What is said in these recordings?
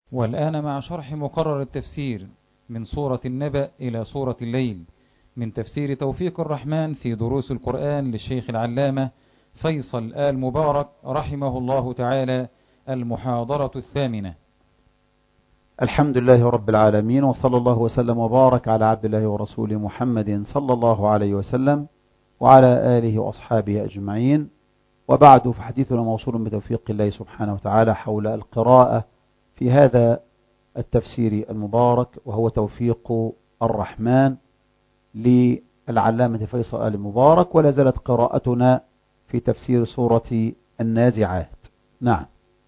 والآن مع شرح مقرر التفسير من سورة النبأ إلى سورة الليل من تفسير توفيق الرحمن في دروس القرآن للشيخ العلامة فيصل آل مبارك رحمه الله تعالى. المحاضرة الثامنة. الحمد لله رب العالمين، وصلى الله وسلم وبارك على عبد الله ورسوله محمد صلى الله عليه وسلم وعلى آله وأصحابه أجمعين، وبعد، فحديثنا موصول بتوفيق الله سبحانه وتعالى حول القراءة في هذا التفسير المبارك، وهو توفيق الرحمن للعلامة فيصل آل مبارك. ولا زالت قراءتنا في تفسير سورة النازعات. نعم.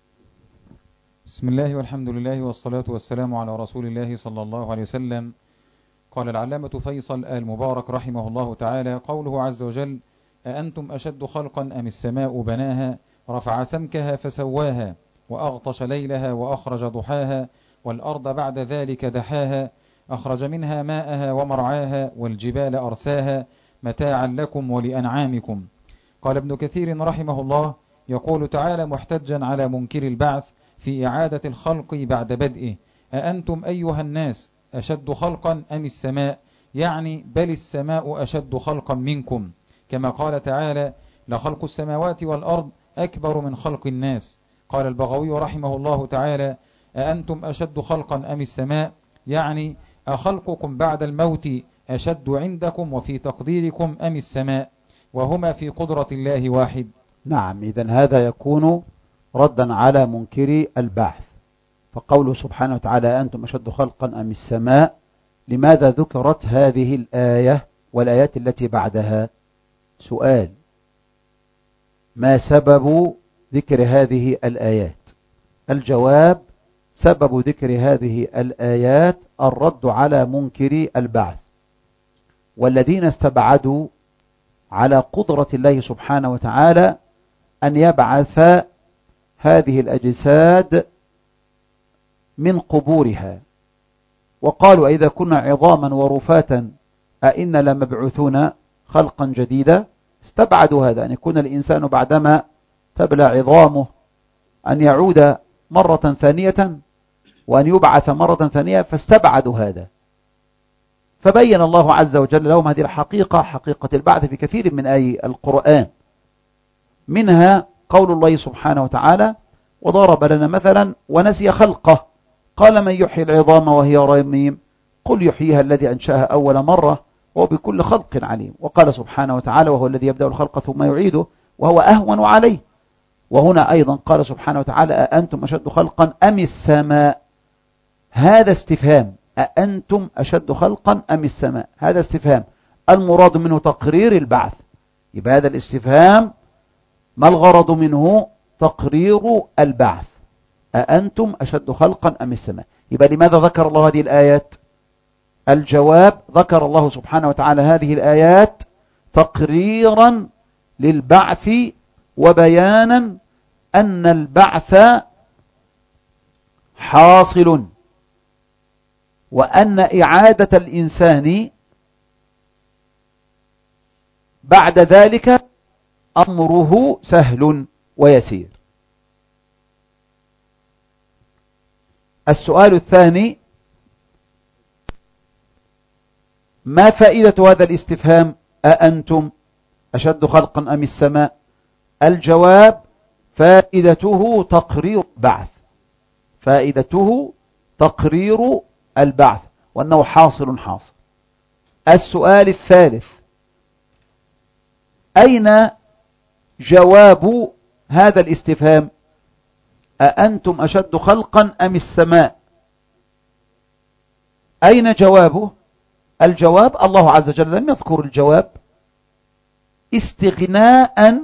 بسم الله والحمد لله والصلاة والسلام على رسول الله صلى الله عليه وسلم. قال العلامة فيصل آل مبارك رحمه الله تعالى: قوله عز وجل: أأنتم أشد خلقا أم السماء بناها رفع سمكها فسواها وأغطش ليلها وأخرج ضحاها والأرض بعد ذلك دحاها أخرج منها ماءها ومرعاها والجبال أرساها متاعا لكم ولأنعامكم. قال ابن كثير رحمه الله: يقول تعالى محتجا على منكر البعث في إعادة الخلق بعد بدئه: أأنتم أيها الناس أشد خلقا أم السماء، يعني بل السماء أشد خلقا منكم، كما قال تعالى: لخلق السماوات والأرض أكبر من خلق الناس. قال البغوي رحمه الله تعالى: أأنتم أشد خلقا أم السماء، يعني أخلقكم بعد الموت أشد عندكم وفي تقديركم أم السماء، وهما في قدرة الله واحد. نعم، إذن هذا يكون ردا على منكر البعث. فقوله سبحانه وتعالى: أنتم أشد خلقا أم السماء، لماذا ذكرت هذه الآية والآيات التي بعدها؟ سؤال: ما سبب ذكر هذه الآيات؟ الجواب: سبب ذكر هذه الآيات الرد على منكر البعث، والذين استبعدوا على قدرة الله سبحانه وتعالى أن يبعث هذه الأجساد من قبورها، وقالوا: إذا كنا عظاما ورفاتا أئنا لمبعوثون خلقا جديدا. استبعدوا هذا، أن يكون الإنسان بعدما تبلى عظامه أن يعود مرة ثانية وأن يبعث مرة ثانية، فاستبعدوا هذا. فبين الله عز وجل لهم هذه الحقيقة، حقيقة البعث، في كثير من آي القرآن، منها قول الله سبحانه وتعالى: وضرب لنا مثلا ونسي خلقه قال من يحيي العظام وهي رميم قل يحييها الذي أنشأها أول مرة وهو بكل خلق عليم. وقال سبحانه وتعالى: وهو الذي يبدأ الخلق ثم يعيده وهو أهون عليه. وهنا أيضا قال سبحانه وتعالى: أأنتم أشد خلقا أم السماء. هذا استفهام، أأنتم أشد خلقا أم السماء، هذا استفهام المراد منه تقرير البعث. يبقى هذا الاستفهام ما الغرض منه؟ تقرير البعث. أأنتم أشد خلقا أم السماء. يبقى لماذا ذكر الله هذه الآيات؟ الجواب: ذكر الله سبحانه وتعالى هذه الآيات تقريرا للبعث وبيانا أن البعث حاصل، وأن إعادة الإنسان بعد ذلك أمره سهل ويسير. السؤال الثاني: ما فائدة هذا الاستفهام أأنتم أشد خلقا أم السماء؟ الجواب: فائدته تقرير البعث، فائدته تقرير البعث، وأنه حاصل. السؤال الثالث: أين جواب هذا الاستفهام أأنتم أشد خلقا أم السماء؟ أين جوابه؟ الجواب: الله عز وجل لم يذكر الجواب استغناء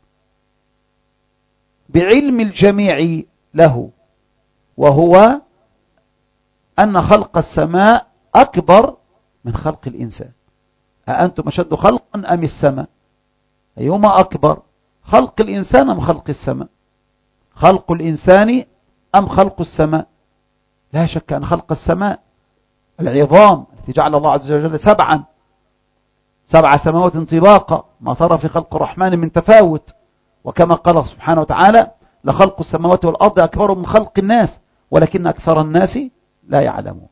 بعلم الجميع له، وهو أن خلق السماء أكبر من خلق الإنسان. أأنتم أشد خلقا أم السماء، أيهما أكبر؟ خلق الإنسان أم خلق السماء؟ خلق الإنسان أم خلق السماء؟ لا شك أن خلق السماء، العظام التي جعل الله عز وجل 7 سماوات طباقا، ما ترى في خلق الرحمن من تفاوت. وكما قال سبحانه وتعالى: لخلق السماوات والأرض أكبر من خلق الناس ولكن أكثر الناس لا يعلمون.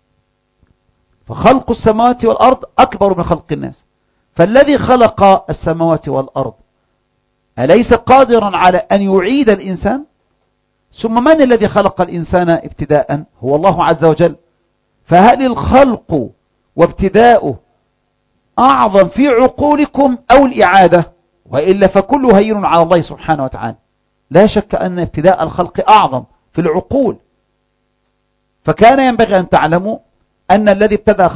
فخلق السماوات والأرض أكبر من خلق الناس. فالذي خلق السماوات والأرض أليس قادرا على أن يعيد الإنسان؟ ثم من الذي خلق الإنسان ابتداء؟ هو الله عز وجل. فهل الخلق وابتداؤه أعظم في عقولكم أو الإعادة؟ وإلا فكله هين على الله سبحانه وتعالى. لا شك أن ابتداء الخلق أعظم في العقول. فكان ينبغي أن تعلموا أن الذي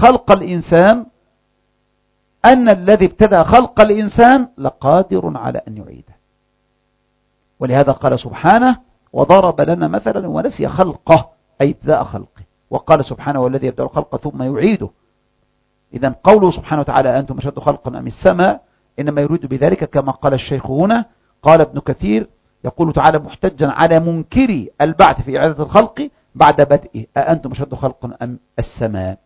ابتدأ خلق الإنسان لقادر على أن يعيده. ولهذا قال سبحانه: وضرب لنا مثلا ونسي خلقه، أي ابتداء خلقه. وقال سبحانه: والذي يبدأ الخلق ثم يعيده. إذن قوله سبحانه وتعالى: أنتم أشد خلقا أم السماء، إنما يريد بذلك كما قال الشيخ هنا. قال ابن كثير يقول تعالى محتجا على منكري البعث في إعادة الخلق بعد بدئه: أأنتم أشد خلقا أم السماء؟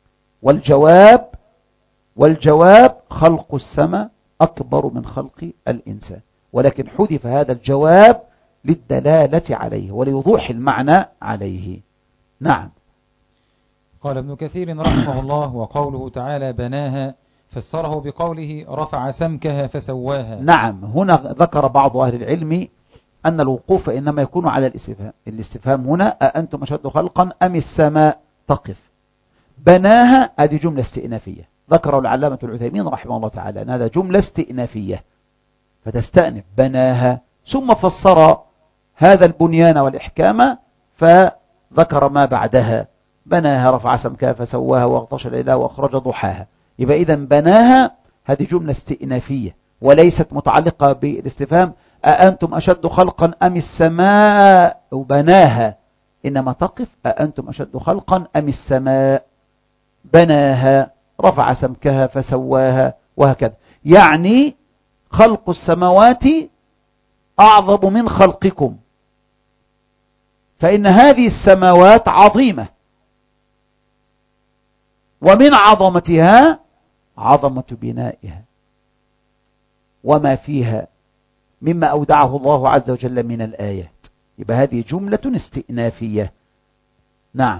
والجواب خلق السماء أكبر من خلق الإنسان، ولكن حذف هذا الجواب للدلالة عليه وليوضح المعنى عليه. نعم. قال ابن كثير رحمه الله: وقوله تعالى بناها فسره بقوله رفع سمكها فسواها. نعم. هنا ذكر بعض أهل العلم أن الوقوف إنما يكون على الاستفهام هنا: أأنتم أشد خلقا أم السماء؟ تقف. بناها هذه جملة استئنافية، ذكره العلامة العثيمين رحمه الله تعالى أن هذا جملة استئنافية فتستأنف بناها، ثم فسر هذا البنيان والإحكام فذكر ما بعدها: بناها رفع سمكها فسواها واغطش ليلها وأخرج ضحاها. يبقى إذن بناها هذه جملة استئنافية وليست متعلقة بالاستفهام أأنتم أشد خلقا أم السماء بناها، إنما تقف أأنتم أشد خلقا أم السماء. بناها رفع سمكها فسواها وهكذا، يعني خلق السماوات أعظم من خلقكم، فإن هذه السماوات عظيمة، ومن عظمتها عظمة بنائها وما فيها مما أودعه الله عز وجل من الآيات. يبقى هذه جملة استئنافية. نعم.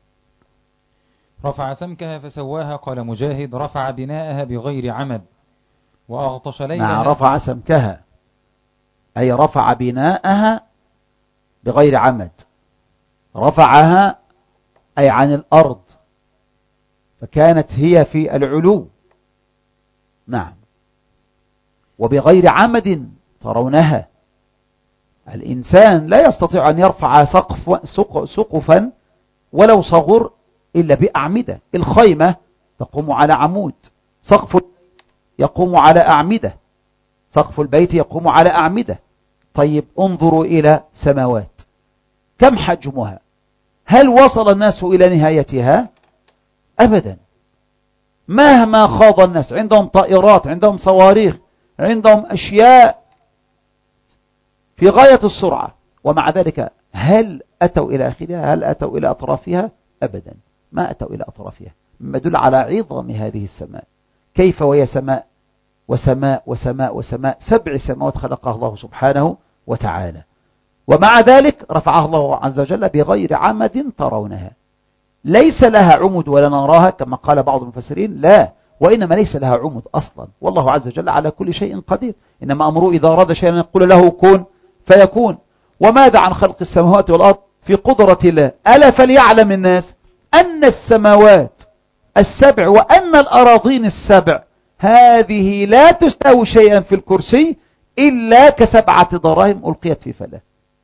رفع سمكها فسواها. قال مجاهد: رفع بناءها بغير عمد وأغطش ليلها. نعم. رفع سمكها أي رفع بناءها بغير عمد، رفعها أي عن الأرض، فكانت هي في العلو. نعم. وبغير عمد ترونها. الإنسان لا يستطيع أن يرفع سقفا ولو صغر إلا بأعمدة. الخيمة تقوم على عمود، سقف يقوم على أعمدة، سقف البيت يقوم على أعمدة. طيب انظروا إلى سماوات، كم حجمها؟ هل وصل الناس إلى نهايتها؟ أبدا. مهما خاض الناس، عندهم طائرات، عندهم صواريخ، عندهم أشياء في غاية السرعة، ومع ذلك هل أتوا إلى آخرها؟ هل أتوا إلى أطرافها؟ أبدا، ما أتوا إلى أطرافها، مما يدل على عظم هذه السماء. كيف وهي سماء وسماء وسماء وسماء، 7 سماوات خلقها الله سبحانه وتعالى، ومع ذلك رفعها الله عز وجل بغير عمد ترونها. ليس لها عمد ولا نراها كما قال بعض المفسرين، لا، وإنما ليس لها عمد أصلا، والله عز وجل على كل شيء قدير، إنما أمره إذا أراد شيئا يقول له كن فيكون. وماذا عن خلق السماوات والأرض في قدرة الله؟ ألا فليعلم الناس أن السماوات ال7 وأن الأراضين ال7 هذه لا تستوي شيئا في الكرسي إلا ك7 دراهم ألقيت في فلاه.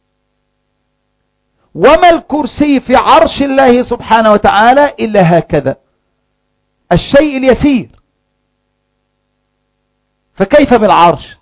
وما الكرسي في عرش الله سبحانه وتعالى إلا هكذا، الشيء اليسير، فكيف بالعرش؟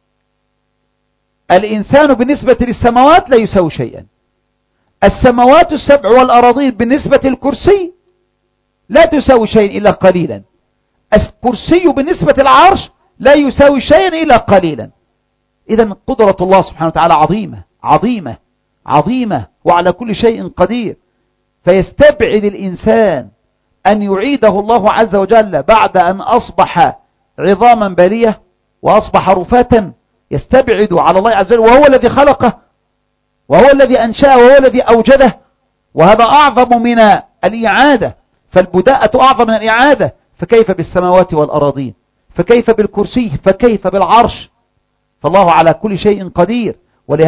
الإنسان بالنسبة للسماوات لا يساوي شيئا، السماوات ال7 والأراضين بالنسبة للكرسي لا تساوي شيئا إلا قليلا، الكرسي بالنسبة للعرش لا يساوي شيئا إلا قليلا. إذن قدرة الله سبحانه وتعالى عظيمة عظيمة عظيمة وعلى كل شيء قدير، فيستبعد الإنسان أن يعيده الله عز وجل بعد أن أصبح عظاما بالية وأصبح رفاتا، يستبعد على الله عز وجل وهو الذي خلقه وهو الذي أنشأه وهو الذي أوجده، وهذا أعظم من الإعادة، فالبداءة أعظم من الإعادة، فكيف بالسماوات والأراضين، فكيف بالكرسي، فكيف بالعرش. فالله على كل شيء قدير.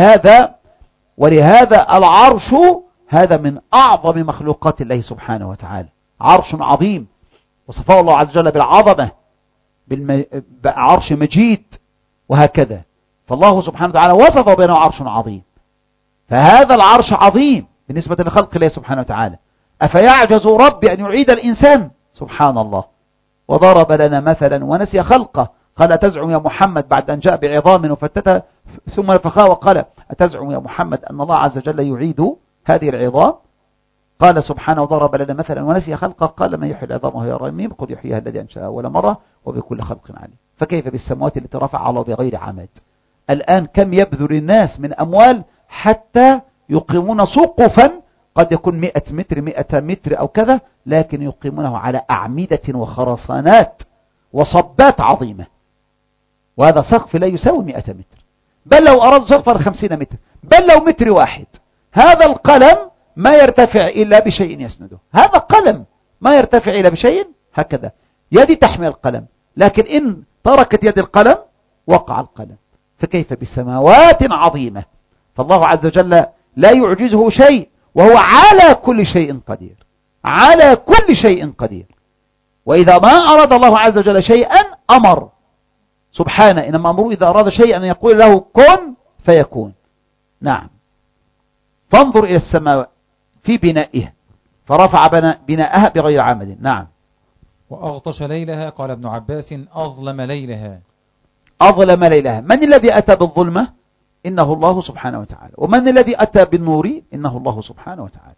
ولهذا العرش هذا من أعظم مخلوقات الله سبحانه وتعالى، عرش عظيم، وصفه الله عز وجل بالعظمة، عرش مجيد، وهكذا. فالله سبحانه وتعالى وصفه بأنه عرش عظيم، فهذا العرش عظيم بالنسبة لخلق الله سبحانه وتعالى. أفيعجز ربي أن يعيد الإنسان؟ سبحان الله. وضرب لنا مثلا ونسي خلقه، قال أتزعم يا محمد بعد أن جاء بعظام وفتتها ثم نفخها، وقال أتزعم يا محمد أن الله عز وجل يعيد هذه العظام؟ قال سبحانه وضرب لنا مثلا ونسي خلقه، قال من يحيي العظام وهي رميم قل يحييها الذي أنشأها أول مرة وبكل خلق عليم. فكيف بالسماوات التي رفع الله بغير عمد؟ الآن كم يبذل الناس من أموال حتى يقيمون سقفا قد يكون 100 متر 100 متر أو كذا، لكن يقيمونه على أعمدة وخرسانات وصبات عظيمة، وهذا سقف لا يساوي 100 متر، بل لو أراد سقفا 50 متر، بل لو متر واحد. هذا القلم ما يرتفع إلا بشيء يسنده، هذا قلم ما يرتفع إلا بشيء، هكذا يدي تحمل القلم، لكن إن تركت يد القلم وقع القلم. فكيف بسماوات عظيمة؟ فالله عز وجل لا يعجزه شيء، وهو على كل شيء قدير، على كل شيء قدير. وإذا ما أراد الله عز وجل شيئا أمر سبحانه، إنما أمره إذا أراد شيئا أن يقول له كن فيكون. نعم. فانظر إلى السماء في بنائها، فرفع بناءها بغير عمد. نعم. وأغطش ليلها، قال ابن عباس أظلم ليلها. أظلم ليلها، من الذي أتى بالظلمة؟ إنه الله سبحانه وتعالى. ومن الذي أتى بالنور؟ إنه الله سبحانه وتعالى.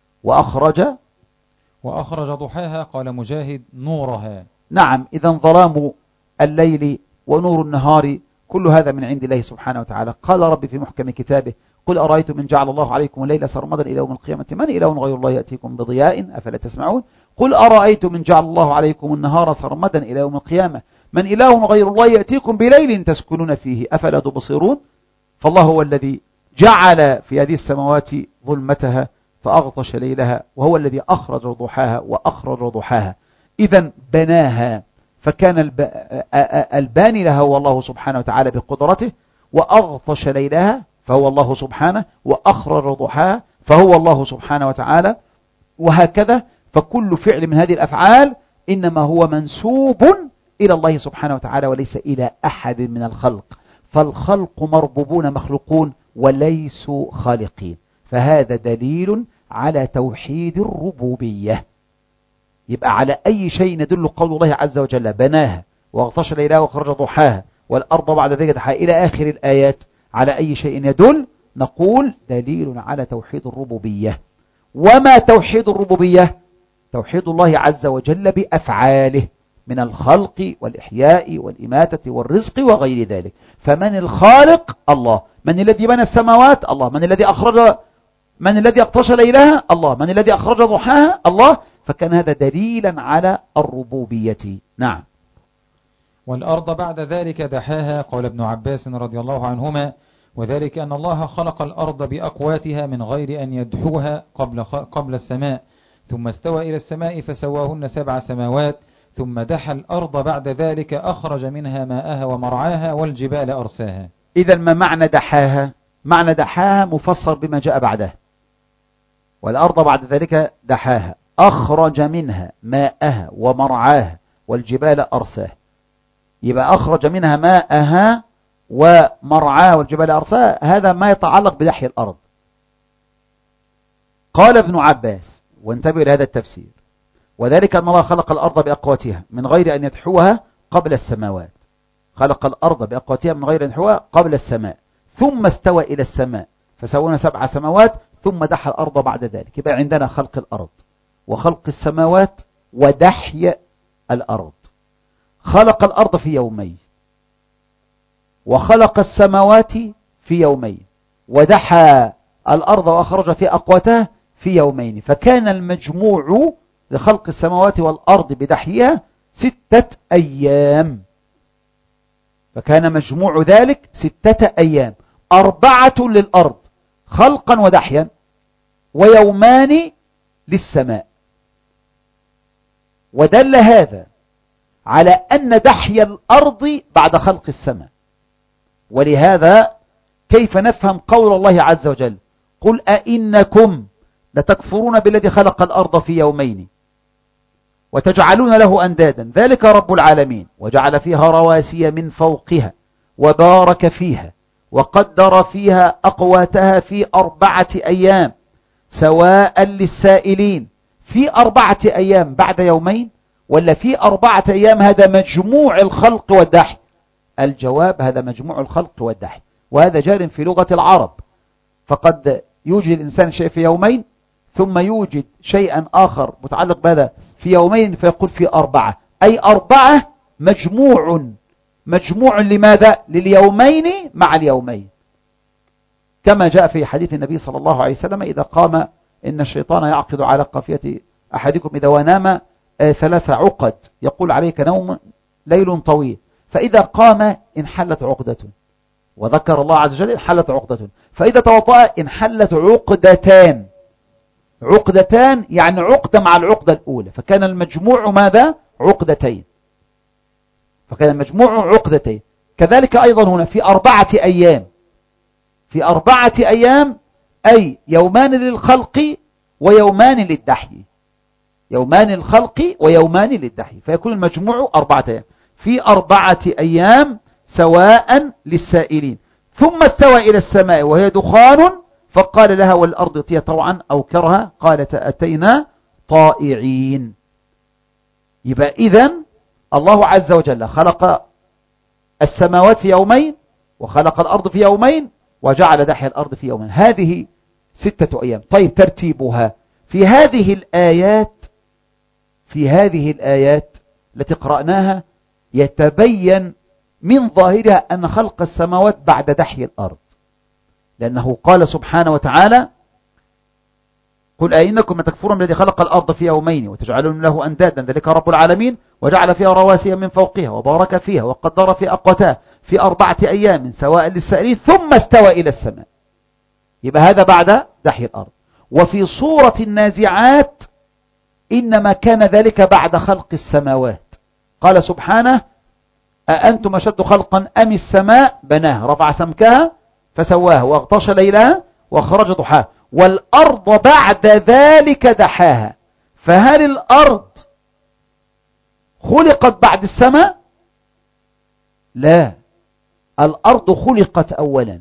وأخرج ضحاها، قال مجاهد نورها. نعم، إذا ظلام الليل ونور النهار كل هذا من عند الله سبحانه وتعالى. قال ربي في محكم كتابه قل أرأيتم من جعل الله عليكم الليل سرمدا إلى يوم القيامة من إله غير الله يأتيكم بضياء أفلا تسمعون؟ قل أرأيتم من جعل الله عليكم النهار سرمدا إلى يوم القيامة من إله غير الله يأتيكم بليل تسكنون فيه أفلا تبصرون؟ فالله هو الذي جعل في هذه السماوات ظلمتها فأغطش ليلها، وهو الذي أخرج ضحاها وأخرج ضحاها. إذا بناها، فكان الباني لها هو الله سبحانه وتعالى بقدرته، وأغطش ليلها فهو الله سبحانه، وأخرج ضحاها فهو الله سبحانه وتعالى، وهكذا. فكل فعل من هذه الأفعال إنما هو منسوب إلى الله سبحانه وتعالى وليس إلى أحد من الخلق، فالخلق مربوبون مخلوقون وليسوا خالقين. فهذا دليل على توحيد الربوبية. يبقى على أي شيء يدل قول الله عز وجل بناها واغطش ليلها وخرج ضحاها والأرض بعد ذلك دحاها إلى آخر الآيات، على أي شيء يدل؟ نقول دليل على توحيد الربوبية. وما توحيد الربوبية؟ توحيد الله عز وجل بأفعاله من الخلق والإحياء والإماتة والرزق وغير ذلك. فمن الخالق؟ الله. من الذي بنى السماوات؟ الله. من الذي اغطش ليلها؟ الله. من الذي أخرج ضحاها؟ الله. فكان هذا دليلا على الربوبية. نعم. والأرض بعد ذلك دحاها، قال ابن عباس رضي الله عنهما وذلك أن الله خلق الأرض بأقواتها من غير أن يدحوها قبل السماء، ثم استوى إلى السماء فسواهن 7 سماوات، ثم دحى الأرض بعد ذلك أخرج منها ماءها ومرعاها والجبال أرساها. إذا ما معنى دحاها؟ معنى دحاها مفسر بما جاء بعده. والأرض بعد ذلك دحاها أخرج منها ماءها ومرعاها والجبال أرساها. يبقى أخرج منها ماءها ومرعاها والجبال أرساها، هذا ما يتعلق بدحي الأرض. قال ابن عباس، وانتبه لهذا التفسير، وذلك أن الله خلق الأرض بأقواتها من غير أن يدحوها قبل السماوات. خلق الأرض بأقواتها من غير أن يدحوها قبل السماء، ثم استوى إلى السماء فسوينا 7 سماوات، ثم دحى الأرض بعد ذلك. يبقى عندنا خلق الأرض وخلق السماوات ودحي الأرض. خلق الأرض في يومين، وخلق السماوات في يومين، ودحى الأرض وأخرج في أقواتها في يومين. فكان المجموع لخلق السماوات والأرض بدحيها 6 أيام. فكان مجموع ذلك 6 أيام، 4 للأرض خلقا ودحيا، ويومان للسماء. ودل هذا على أن دحي الأرض بعد خلق السماء. ولهذا كيف نفهم قول الله عز وجل قل أئنكم لتكفرون بالذي خلق الأرض في يومين وتجعلون له أندادا ذلك رب العالمين وجعل فيها رواسي من فوقها وبارك فيها وقدر فيها أقواتها في 4 أيام سواء للسائلين. في 4 أيام بعد يومين ولا في 4 أيام هذا مجموع الخلق والدحي؟ الجواب هذا مجموع الخلق والدحي، وهذا جار في لغة العرب. فقد يوجد الإنسان شيء في يومين ثم يوجد شيئا آخر متعلق بهذا في يومين فيقول في 4، أي 4 مجموع لماذا؟ لليومين مع اليومين، كما جاء في حديث النبي صلى الله عليه وسلم إذا قام إن الشيطان يعقد على قافية أحدكم إذا ونام 3 عقد، يقول عليك نوم ليل طويل، فإذا قام انحلت عقدة، وذكر الله عز وجل انحلت عقدة، فإذا توضأ انحلت عقدتان يعني عقدة مع العقدة الأولى، فكان المجموع ماذا؟ عقدتين، فكان المجموع عقدتين. كذلك أيضا هنا في 4 أيام، في 4 أيام أي يومان للخلق ويومان للدحي، يومان للخلق ويومان للدحي، فيكون المجموع 4 أيام في 4 أيام سواء للسائلين. ثم استوى إلى السماء وهي دخان فقال لها والأرض ائتيا طوعا أو كرها قالت أتينا طائعين. يبقى إذن الله عز وجل خلق السماوات في يومين وخلق الأرض في يومين وجعل دحي الأرض في يومين، هذه 6 أيام. طيب ترتيبها في هذه الآيات التي قرأناها يتبين من ظاهرها أن خلق السماوات بعد دحي الأرض، لأنه قال سبحانه وتعالى قل أئنكم تكفرون بالذي خلق الأرض في يومين وتجعلون له أندادا ذلك رب العالمين وجعل فيها رواسي من فوقها وبارك فيها وقدر في أقواتها في 4 أيام سواء للسائلين ثم استوى إلى السماء. يبقى هذا بعد دحي الأرض. وفي سورة النازعات إنما كان ذلك بعد خلق السماوات، قال سبحانه أأنتم أشد خلقا أم السماء بناها رفع سمكها فسواها واغطش ليلها وخرج ضحاها والأرض بعد ذلك دحاها. فهل الأرض خلقت بعد السماء؟ لا، الأرض خلقت أولا،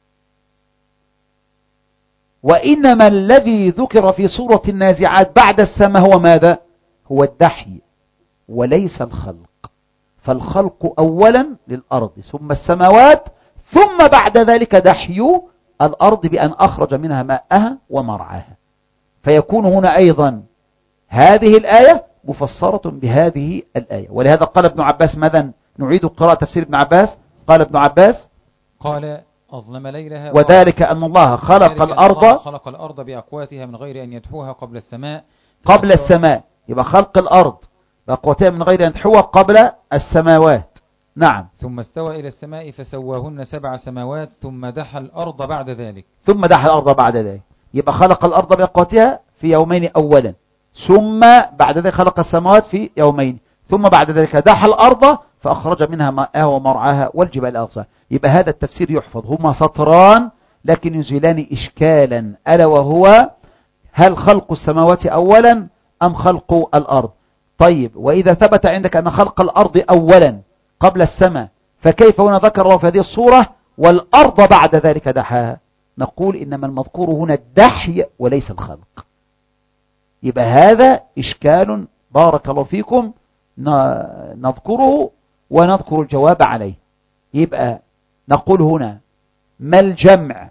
وإنما الذي ذكر في سورة النازعات بعد السماء هو ماذا؟ هو الدحي وليس الخلق. فالخلق أولا للأرض ثم السماوات ثم بعد ذلك دحي الأرض بأن أخرج منها ماءها ومرعاها. فيكون هنا أيضا هذه الآية مفسرة بهذه الآية. ولهذا قال ابن عباس ماذا؟ نعيد قراءة تفسير ابن عباس. قال ابن عباس قال أظلم ليلها وذلك أن الله خلق الأرض بأقواتها من غير أن يدحوها قبل السماء. يبقى خلق الأرض بأقواتها من غير أن يدحوها قبل السماوات. نعم. ثم استوى إلى السماء فسواهن 7 سماوات ثم دحى الأرض بعد ذلك. يبقى خلق الأرض بأقواتها في يومين أولا ثم بعد ذلك خلق السماوات في يومين ثم بعد ذلك دحى الأرض فأخرج منها ماءها ومرعاها والجبال أرساها. يبقى هذا التفسير يحفظ، هما سطران لكن يزيلان إشكالا، ألا وهو هل خلق السماوات أولا أم خلق الأرض؟ طيب وإذا ثبت عندك أن خلق الأرض أولا قبل السماء فكيف هنا ذكر الله في هذه الصورة والأرض بعد ذلك دحاها؟ نقول إنما المذكور هنا الدحي وليس الخلق. يبقى هذا إشكال بارك الله فيكم نذكره ونذكر الجواب عليه. يبقى نقول هنا ما الجمع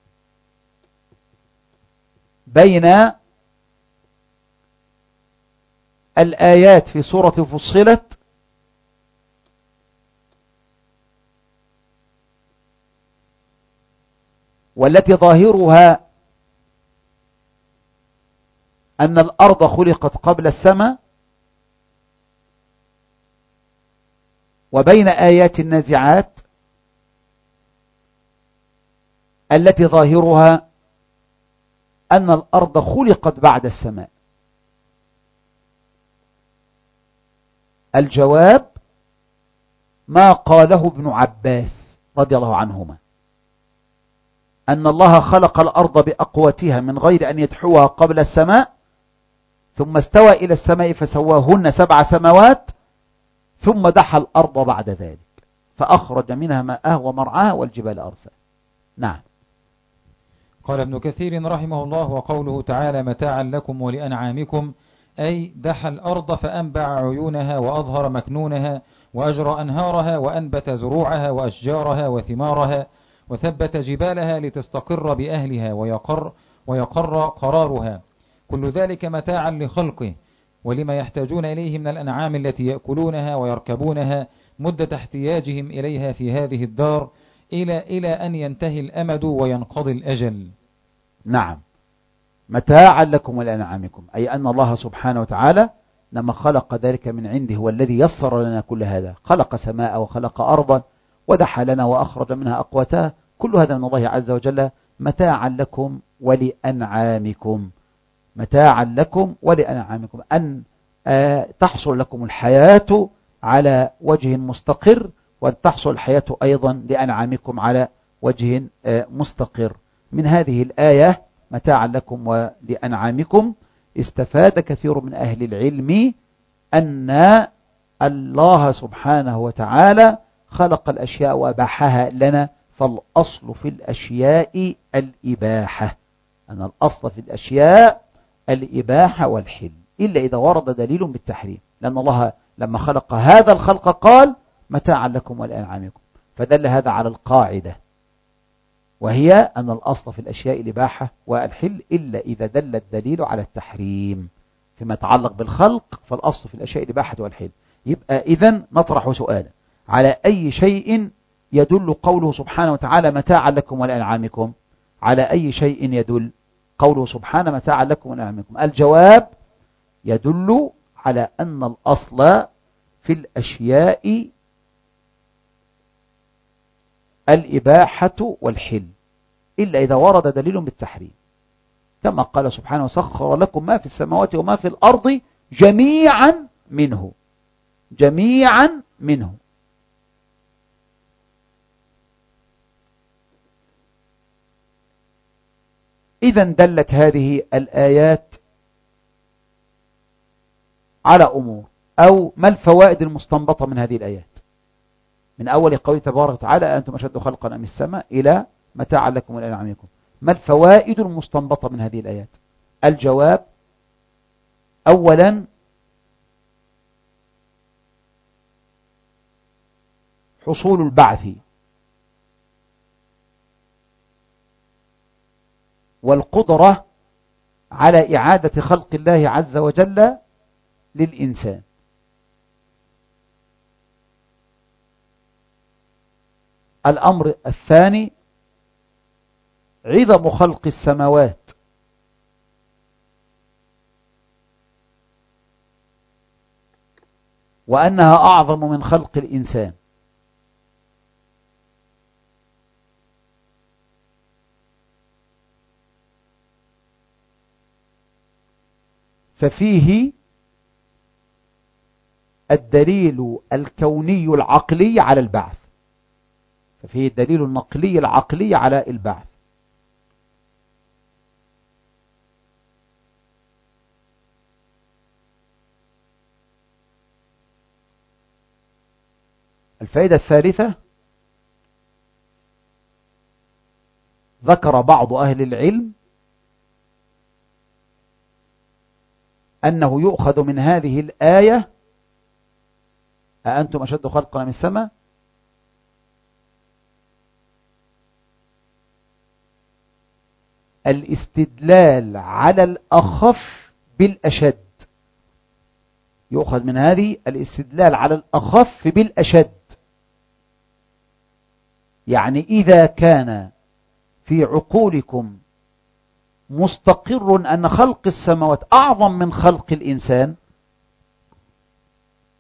بين الآيات في سورة فصلت والتي ظاهرها أن الأرض خلقت قبل السماء وبين آيات النازعات التي ظاهرها أن الأرض خلقت بعد السماء؟ الجواب ما قاله ابن عباس رضي الله عنهما، أن الله خلق الأرض بأقواتها من غير أن يدحوها قبل السماء، ثم استوى إلى السماء فسواهن 7 سماوات، ثم دحى الأرض بعد ذلك فأخرج منها ماءها ومرعاها والجبال أرساها. نعم. قال ابن كثير رحمه الله: وقوله تعالى متاعا لكم ولأنعامكم، أي دحى الأرض فأنبع عيونها وأظهر مكنونها وأجرى أنهارها وأنبت زروعها وأشجارها وثمارها وثبت جبالها لتستقر بأهلها ويقر قرارها، كل ذلك متاعا لخلقه ولما يحتاجون إليه من الأنعام التي يأكلونها ويركبونها مدة احتياجهم إليها في هذه الدار إلى أن ينتهي الأمد وينقضي الأجل. نعم، متاعا لكم ولأنعامكم، أي أن الله سبحانه وتعالى لما خلق ذلك من عنده هو الذي يسر لنا كل هذا، خلق سماء وخلق أرضا ودحى لنا وأخرج منها أقواتها، كل هذا من الله عز وجل متاعا لكم ولأنعامكم. متاعا لكم ولأنعامكم، أن تحصل لكم الحياة على وجه مستقر، وأن تحصل الحياة أيضا لأنعامكم على وجه مستقر. من هذه الآية متاعا لكم ولأنعامكم استفاد كثير من أهل العلم أن الله سبحانه وتعالى خلق الأشياء وأباحها لنا، فالأصل في الأشياء الإباحة، أن الأصل في الأشياء الإباحة والحل، إلا إذا ورد دليل بالتحريم، لأن الله لما خلق هذا الخلق قال متاعا لكم ولأنعامكم، فدل هذا على القاعدة، وهي أن الأصل في الأشياء الإباحة والحل إلا إذا دل الدليل على التحريم. فيما يتعلق بالخلق فالأصل في الأشياء الإباحة والحل. يبقى إذن نطرح سؤالا: على أي شيء يدل قوله سبحانه وتعالى متاعا لكم ولأنعامكم؟ على أي شيء يدل قوله سبحانه متاعا لكم ولأنعامكم؟ الجواب يدل على أن الأصل في الأشياء الإباحة والحل إلا إذا ورد دليل بالتحريم، كما قال سبحانه وسخر لكم ما في السماوات وما في الأرض جميعا منه، جميعا منه. إذا دلت هذه الآيات على أمور، أو ما الفوائد المستنبطة من هذه الآيات؟ من أول قوله تبارك وتعالى أنتم أشد خلقا أم السماء إلى متاعا لكم ولأنعامكم، ما الفوائد المستنبطة من هذه الآيات؟ الجواب: أولا حصول البعث والقدرة على إعادة خلق الله عز وجل للإنسان. الأمر الثاني عظم خلق السماوات وأنها أعظم من خلق الإنسان. ففيه الدليل الكوني العقلي على البعث، ففيه الدليل النقلي العقلي على البعث. الفائدة الثالثة: ذكر بعض أهل العلم أنه يؤخذ من هذه الآية أأنتم أشد خلقا من السماء الاستدلال على الأخف بالأشد، يؤخذ من هذه الاستدلال على الأخف بالأشد، يعني إذا كان في عقولكم مستقر أن خلق السماوات أعظم من خلق الإنسان،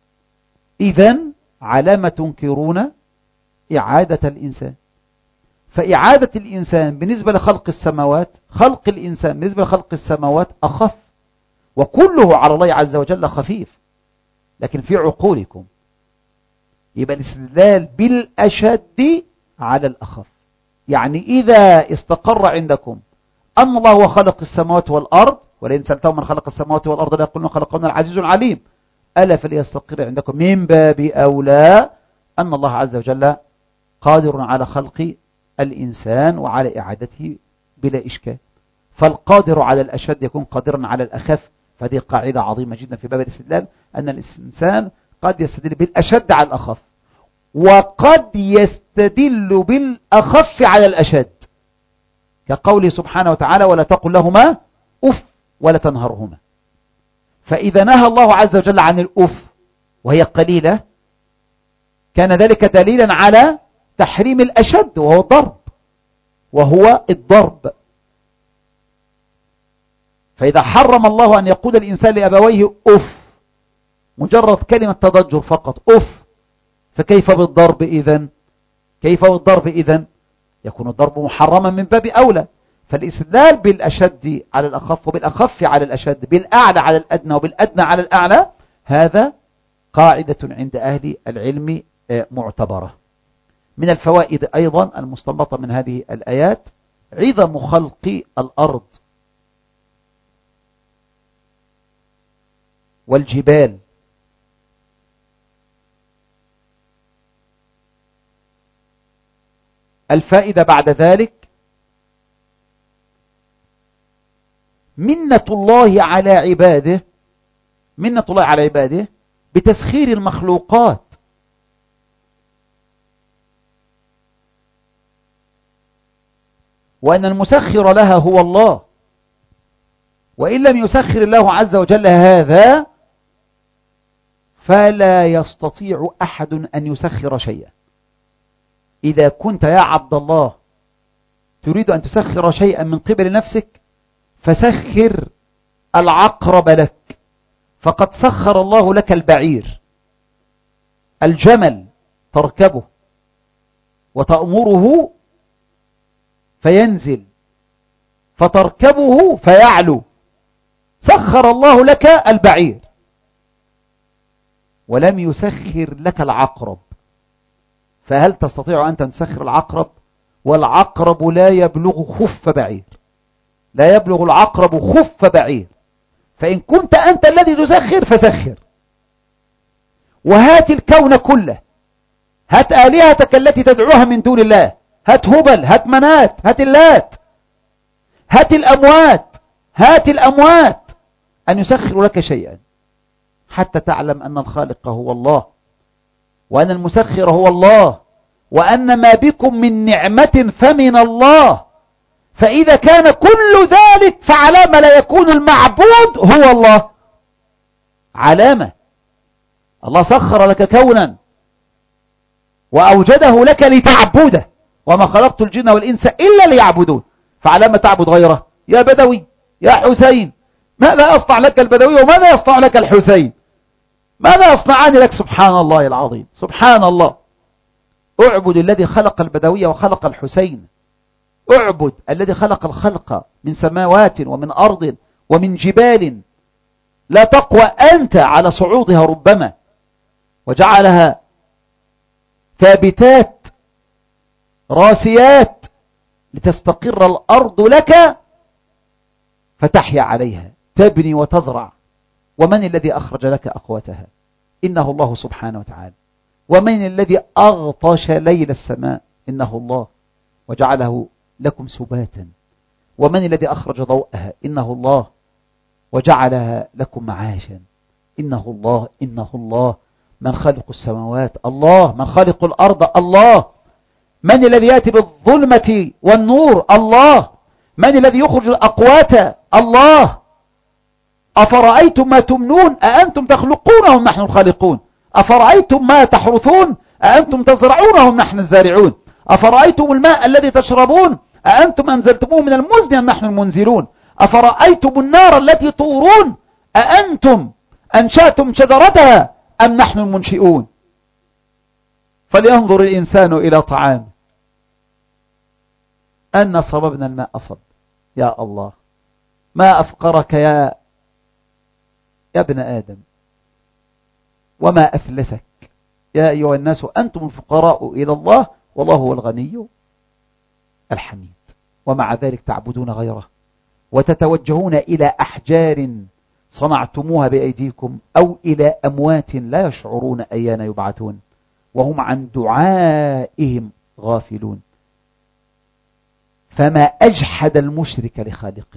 إذن على ما تنكرون إعادة الإنسان؟ فإعادة الإنسان بالنسبة لخلق السماوات، خلق الإنسان بالنسبة لخلق السماوات أخف، وكله على الله عز وجل خفيف، لكن في عقولكم يبقى الاستدلال بالأشد على الأخف. يعني إذا استقر عندكم أن الله هو خلق السماوات والأرض، ولئن سألتهم من خلق السماوات والأرض لا يقولون خلقهن العزيز العليم، ألا فليستقر عندكم من باب أولى أن الله عز وجل قادر على خلق الإنسان وعلى إعادته بلا إشكال. فالقادر على الأشد يكون قادرا على الأخف. فهذه قاعدة عظيمة جدا في باب الاستدلال، أن الإنسان قد يستدل بالأشد على الأخف، وقد يستدل بالأخف على الأشد، كقوله سبحانه وتعالى ولا تقل لهما أف ولا تنهرهما. فإذا نهى الله عز وجل عن الأف وهي قليلة كان ذلك دليلا على تحريم الأشد وهو الضرب. فإذا حرم الله أن يقول الإنسان لأبويه أف، مجرد كلمة تضجر فقط أف، فكيف بالضرب إذن؟ يكون الضرب محرما من باب أولى. فالاستدلال بالأشد على الأخف وبالأخف على الأشد، بالأعلى على الأدنى وبالأدنى على الأعلى، هذا قاعدة عند أهل العلم معتبرة. من الفوائد أيضا المستنبطة من هذه الآيات عظم خلق الأرض والجبال، الفائدة بعد ذلك منة الله على عباده بتسخير المخلوقات. وأن المسخر لها هو الله، وإن لم يسخر الله عز وجل هذا فلا يستطيع أحد أن يسخر شيئا. إذا كنت يا عبد الله تريد أن تسخر شيئا من قبل نفسك فسخر العقرب لك، فقد سخر الله لك البعير، الجمل تركبه وتأمره فينزل فتركبه فيعلو، سخر الله لك البعير ولم يسخر لك العقرب. فهل تستطيع أنت أن تسخر العقرب؟ والعقرب لا يبلغ خف بعير، لا يبلغ العقرب خف بعير. فإن كنت أنت الذي تسخر فسخر، وهات الكون كله، هات آلهتك التي تدعوها من دون الله، هات هبل، هات منات، هات اللات، هات الأموات أن يسخر لك شيئا، حتى تعلم أن الخالق هو الله، وأن المسخر هو الله، وأن ما بكم من نعمة فمن الله. فإذا كان كل ذلك فعلامة لا يكون المعبود هو الله؟ علامة. الله سخر لك كونا وأوجده لك لتعبده، وما خلقت الجن والإنس إلا ليعبدون، فعلامة تعبد غيره؟ يا بدوي يا حسين، ماذا يصنع لك البدوي وماذا يصنع لك الحسين؟ ماذا يصنعان لك؟ سبحان الله العظيم، سبحان الله. اعبد الذي خلق البدوي وخلق الحسين، اعبد الذي خلق الخلق من سماوات ومن أرض ومن جبال لا تقوى أنت على صعودها ربما، وجعلها ثابتات راسيات لتستقر الأرض لك فتحيا عليها، تبني وتزرع. ومن الذي أخرج لك أقواتها؟ إنه الله سبحانه وتعالى. ومن الذي أغطش ليل السماء؟ إنه الله، وجعله لكم سباتا. ومن الذي أخرج ضوءها؟ إنه الله، وجعلها لكم معاشا. إنه الله، إنه الله. من خالق السماوات؟ الله. من خالق الأرض؟ الله. من الذي يأتي بالظلمة والنور؟ الله. من الذي يخرج الأقوات؟ الله. أفرأيتم ما تمنون أأنتم تخلقونه أم نحن الخالقون؟ أفرأيتم ما تحرثون أأنتم تزرعونه أم نحن الزارعون؟ أفرأيتم الماء الذي تشربون أأنتم أنزلتموه من المزن أم نحن المنزلون؟ أفرأيتم النار التي تورون أأنتم أنشأتم شجرتها أم نحن المنشئون؟ فلينظر الإنسان إلى طعامه أن صببنا الماء أصب. يا الله، ما أفقرك يا ابن آدم، وما أفلسك. يا أيها الناس أنتم الفقراء إلى الله والله هو الغني الحميد، ومع ذلك تعبدون غيره وتتوجهون إلى أحجار صنعتموها بأيديكم أو إلى أموات لا يشعرون أيان يبعثون وهم عن دعائهم غافلون. فما أجحد المشرك لخالقه.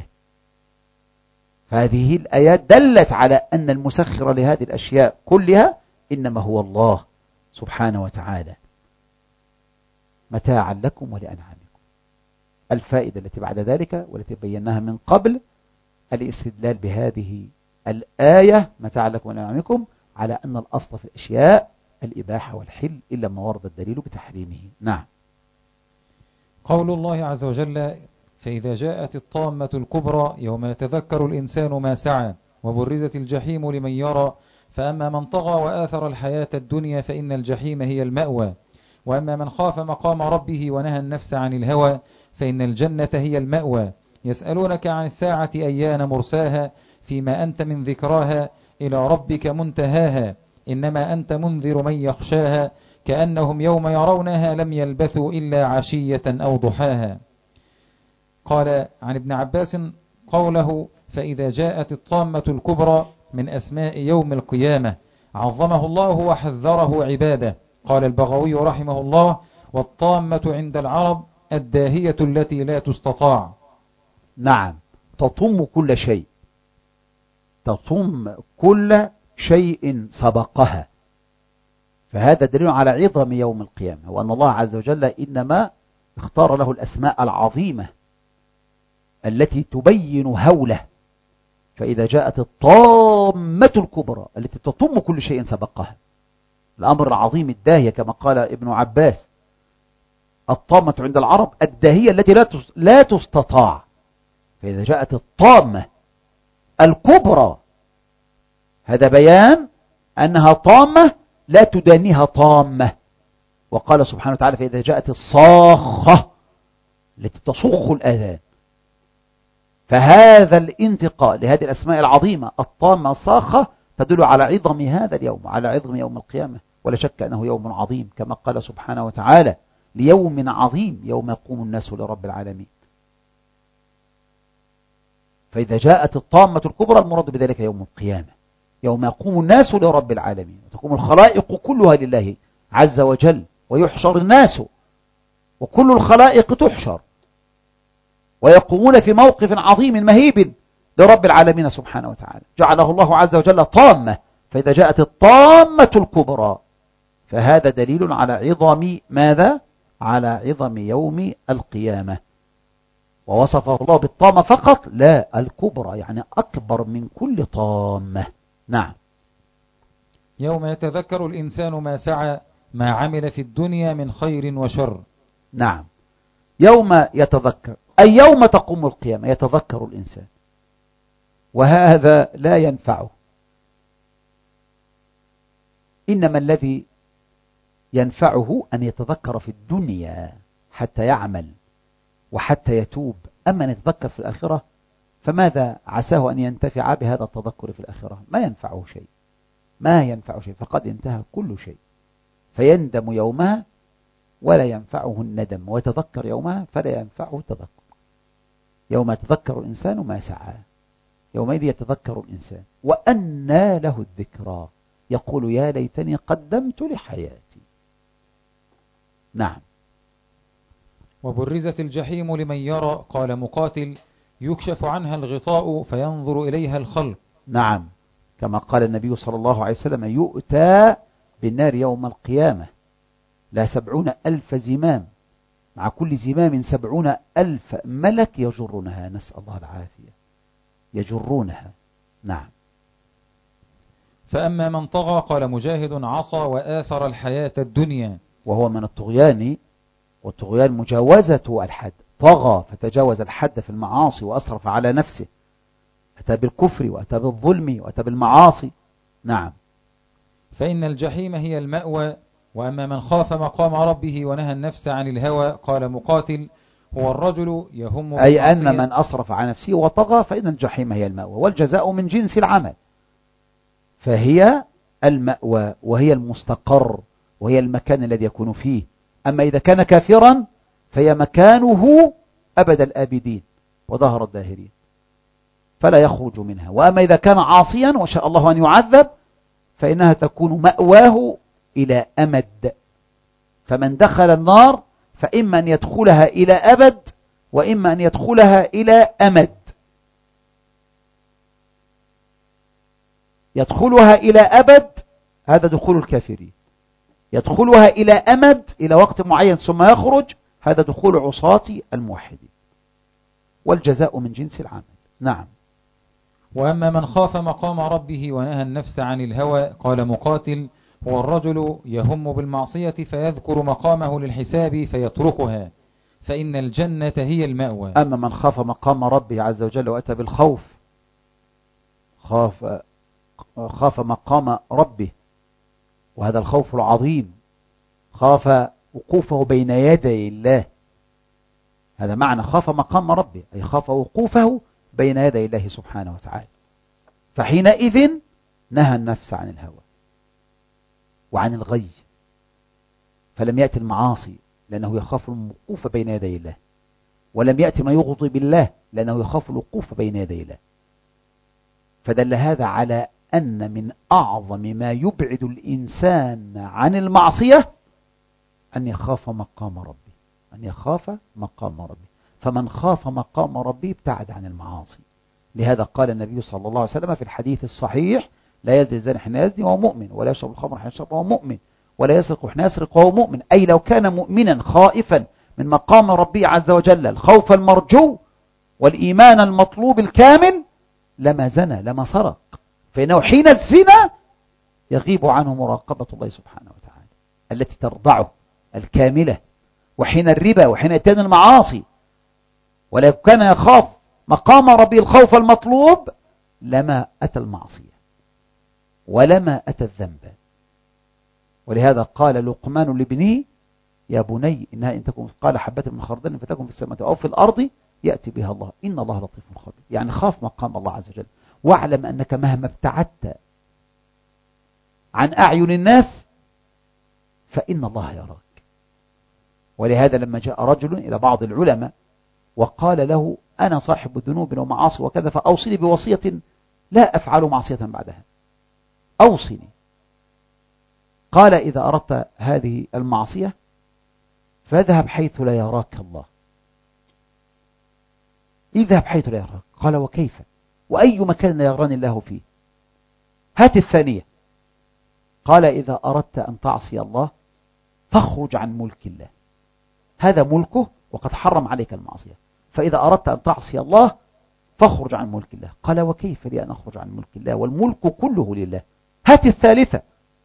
فهذه الآيات دلت على أن المسخر لهذه الأشياء كلها إنما هو الله سبحانه وتعالى، متاعا لكم ولأنعامكم. الفائدة التي بعد ذلك والتي بيناها من قبل الاستدلال بهذه الآية متاعا لكم ولأنعامكم على أن الأصل في الأشياء الإباحة والحل إلا ما ورد الدليل بتحريمه. نعم. قول الله عز وجل: فإذا جاءت الطامة الكبرى يوم يتذكر الإنسان ما سعى وبرزت الجحيم لمن يرى فأما من طغى وآثر الحياة الدنيا فإن الجحيم هي المأوى وأما من خاف مقام ربه ونهى النفس عن الهوى فإن الجنة هي المأوى. يسألونك عن الساعة أيان مرساها فيما أنت من ذكراها إلى ربك منتهاها إنما أنت منذر من يخشاها كأنهم يوم يرونها لم يلبثوا إلا عشية أو ضحاها. قال عن ابن عباس قوله: فإذا جاءت الطامة الكبرى من أسماء يوم القيامة عظمه الله وحذره عباده. قال البغوي رحمه الله: والطامة عند العرب الداهية التي لا تستطاع. نعم، تطم كل شيء، تطم كل شيء سبقها. فهذا دليل على عظم يوم القيامة، وأن الله عز وجل إنما اختار له الأسماء العظيمة التي تبين هوله. فإذا جاءت الطامة الكبرى التي تطم كل شيء سبقها، الأمر العظيم الداهية كما قال ابن عباس: الطامة عند العرب الداهية التي لا تستطاع. فإذا جاءت الطامة الكبرى هذا بيان أنها طامة لا تدانيها طامة. وقال سبحانه وتعالى: فإذا جاءت الصاخة التي تصخ الآذان. فهذا الانتقاء لهذه الأسماء العظيمة الطامة الصاخة تدل على عظم هذا اليوم، على عظم يوم القيامة، ولا شك أنه يوم عظيم كما قال سبحانه وتعالى: ليوم عظيم يوم يقوم الناس لرب العالمين. فإذا جاءت الطامة الكبرى المراد بذلك يوم القيامة، يوم يقوم الناس لرب العالمين وتقوم الخلائق كلها لله عز وجل ويحشر الناس وكل الخلائق تحشر ويقومون في موقف عظيم مهيب لرب العالمين سبحانه وتعالى، جعله الله عز وجل طامة. فإذا جاءت الطامة الكبرى فهذا دليل على عظم ماذا؟ على عظم يوم القيامة. ووصفه الله بالطامة فقط؟ لا، الكبرى، يعني أكبر من كل طامة. نعم. يوم يتذكر الإنسان ما سعى ما عمل في الدنيا من خير وشر. نعم، يوم يتذكر أي يوم تقوم القيامة يتذكر الإنسان، وهذا لا ينفعه. إنما الذي ينفعه أن يتذكر في الدنيا حتى يعمل وحتى يتوب. أما أن يتذكر في الآخرة فماذا عساه أن ينتفع بهذا التذكر في الآخرة؟ ما ينفعه شيء، ما ينفع شيء، فقد انتهى كل شيء. فيندم يومها ولا ينفعه الندم، ويتذكر يومها فلا ينفعه التذكر. يوم يتذكر الإنسان ما سعى، يومئذ يتذكر الإنسان وأنى له الذكرى يقول يا ليتني قدمت لحياتي. نعم. وبرزت الجحيم لمن يرى. قال مقاتل: يكشف عنها الغطاء فينظر إليها الخلق. نعم، كما قال النبي صلى الله عليه وسلم: يؤتى بالنار يوم القيامة لا 70,000 زمام، مع كل زمام 70,000 ملك يجرونها، نسأل الله العافية، يجرونها. نعم. فأما من طغى قال مجاهد: عصى وآثر الحياة الدنيا. وهو من الطغيان، والطغيان مجاوزة الحد، طغى فتجاوز الحد في المعاصي وأسرف على نفسه، أتى بالكفر وأتى بالظلم وأتى بالمعاصي. نعم. فإن الجحيم هي المأوى. وأما من خاف مقام ربه ونهى النفس عن الهوى قال مقاتل: هو الرجل يهم أي أن بالمعصية. من أسرف على نفسه وطغى فإن الجحيم هي المأوى، والجزاء من جنس العمل، فهي المأوى وهي المستقر وهي المكان الذي يكون فيه. أما إذا كان كافرا فهي مكانه أبد الآبدين وظهر الداهرين فلا يخرج منها. وأما إذا كان عاصيا وشاء الله أن يعذب فإنها تكون مأواه إلى أمد. فمن دخل النار فإما أن يدخلها إلى أبد وإما أن يدخلها إلى أمد. يدخلها إلى أبد هذا دخول الكافرين، يدخلها إلى أمد إلى وقت معين ثم يخرج هذا دخول عصاة الموحدين، والجزاء من جنس العمل. نعم. وأما من خاف مقام ربه ونهى النفس عن الهوى قال مقاتل هو الرجل يهم بالمعصية فيذكر مقامه للحساب فيتركها فإن الجنة هي المأوى. أما من خاف مقام ربه عز وجل وأتى بالخوف، خاف مقام ربه، وهذا الخوف العظيم، خاف وقوفه بين يدي الله، هذا معنى خاف مقام ربه، أي خاف وقوفه بين يدي الله سبحانه وتعالى، فحينئذ نهى النفس عن الهوى وعن الغي، فلم يأتي المعاصي لأنه يخاف الوقوف بين يدي الله، ولم يأتي ما يغضب الله لأنه يخاف الوقوف بين يدي الله. فدل هذا على أن من أعظم ما يبعد الإنسان عن المعصية أن يخاف مقام ربه، أن يخاف مقام ربه. فمن خاف مقام ربه ابتعد عن المعاصي. لهذا قال النبي صلى الله عليه وسلم في الحديث الصحيح لا يزني الزاني حين يزني وهو مؤمن، ولا يشرب الخمر حين يشرب وهو مؤمن، ولا يسرق حين يسرق وهو مؤمن. أي لو كان مؤمنا خائفا من مقام ربه عز وجل الخوف المرجو والإيمان المطلوب الكامل لما زنى لما سرق، فإنه حين الزنا يغيب عنه مراقبة الله سبحانه وتعالى التي ترضعه الكاملة، وحين الربا وحين اتيان المعاصي. ولو كان يخاف مقام ربه الخوف المطلوب لما أتى المعصية ولما أتى الذنب. ولهذا قال لقمان لابنه يا بني إنها إن تكن مثقال حبة من خردل فتكن في السماء أو في الأرض يأتي بها الله إن الله لطيف خبير. يعني خاف مقام الله عز وجل، واعلم أنك مهما ابتعدت عن أعين الناس فإن الله يراك. ولهذا لما جاء رجل إلى بعض العلماء وقال له أنا صاحب ذنوب ومعاصي وكذا فأوصني بوصية لا أفعل معصية بعدها، أوصني. قال إذا أردت هذه المعصية فاذهب حيث لا يراك الله، اذهب حيث لا يراك. قال وكيف وأي مكان لا يراني الله فيه؟ هات الثانية. قال إذا أردت أن تعصي الله فاخرج عن ملك الله، هذا ملكه وقد حرم عليك المعصية، فإذا أردت أن تعصي الله فاخرج عن ملك الله. قال وكيف لي أن أخرج عن ملك الله والملك كله لله؟ هات الثالثة.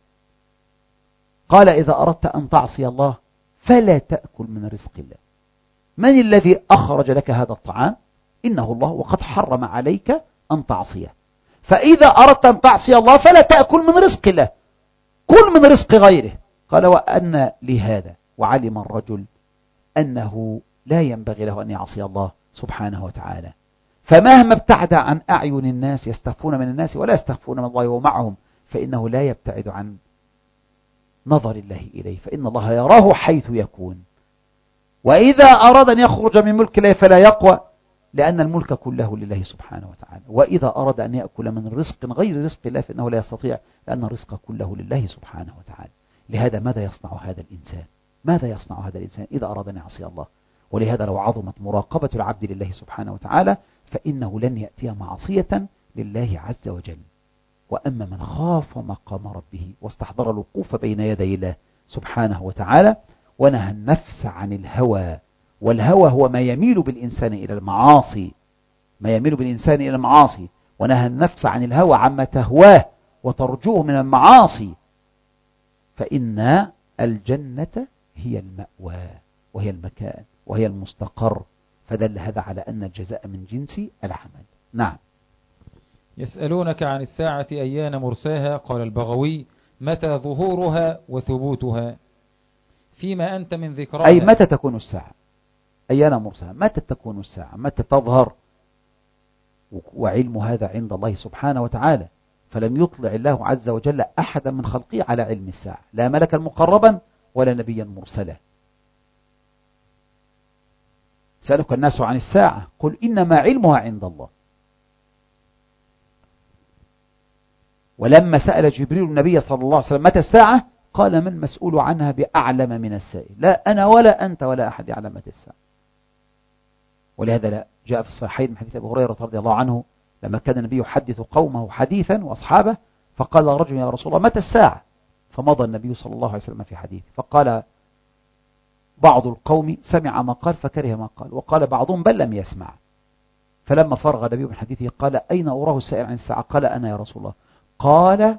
قال إذا أردت أن تعصي الله فلا تأكل من رزق الله. من الذي أخرج لك هذا الطعام؟ إنه الله، وقد حرم عليك أن تعصيه. فإذا أردت أن تعصي الله فلا تأكل من رزق الله، كل من رزق غيره. قال وأن لهذا. وعلم الرجل أنه لا ينبغي له أن يعصي الله سبحانه وتعالى، فمهما ابتعد عن أعين الناس يستخفون من الناس ولا يستخفون من الله ومعهم، فإنه لا يبتعد عن نظر الله إليه، فإن الله يراه حيث يكون. وإذا أراد أن يخرج من ملك الله فلا يقوى، لأن الملك كله لله سبحانه وتعالى. وإذا أراد أن يأكل من رزق غير رزق الله فإنه لا يستطيع، لأن الرزق كله لله سبحانه وتعالى. لهذا ماذا يصنع هذا الإنسان؟ ماذا يصنع هذا الإنسان إذا أراد أن يعصي الله؟ ولهذا لو عظمت مراقبة العبد لله سبحانه وتعالى فإنه لن يأتي معصية لله عز وجل. وأما من خاف مقام ربه واستحضر الوقوف بين يدي الله سبحانه وتعالى ونهى النفس عن الهوى، والهوى هو ما يميل بالإنسان إلى المعاصي، ما يميل بالإنسان إلى المعاصي، ونهى النفس عن الهوى عما تهواه وترجوه من المعاصي، فإن الجنة هي المأوى وهي المكان وهي المستقر. فدل هذا على أن الجزاء من جنس العمل. نعم. يسألونك عن الساعة أيان مرساها قال البغوي متى ظهورها وثبوتها فيما أنت من ذكرها. أي متى تكون الساعة؟ أيان مرساها، متى تكون الساعة، متى تظهر؟ وعلم هذا عند الله سبحانه وتعالى، فلم يطلع الله عز وجل أحدا من خلقه على علم الساعة، لا ملكا مقربا ولا نبيا مرسلا. سألك الناس عن الساعة قل إنما علمها عند الله. ولما سأل جبريل النبي صلى الله عليه وسلم متى الساعة قال: من مسؤول عنها بأعلم من السائل، لا أنا ولا أنت ولا أحد يعلم متى الساعة. ولهذا لا جاء في الصحيحين من حديث أبي هريرة رضي الله عنه لما كان النبي يحدث قومه حديثا وأصحابه، فقال رجل: يا رسول الله متى الساعة؟ فمضى النبي صلى الله عليه وسلم في حديثه، فقال بعض القوم: سمع ما قال فكره ما قال، وقال بعضهم: بل لم يسمع. فلما فرغ النبي من حديثه قال: أين أراه السائل عن الساعة؟ قال: أنا يا رسول الله. قال: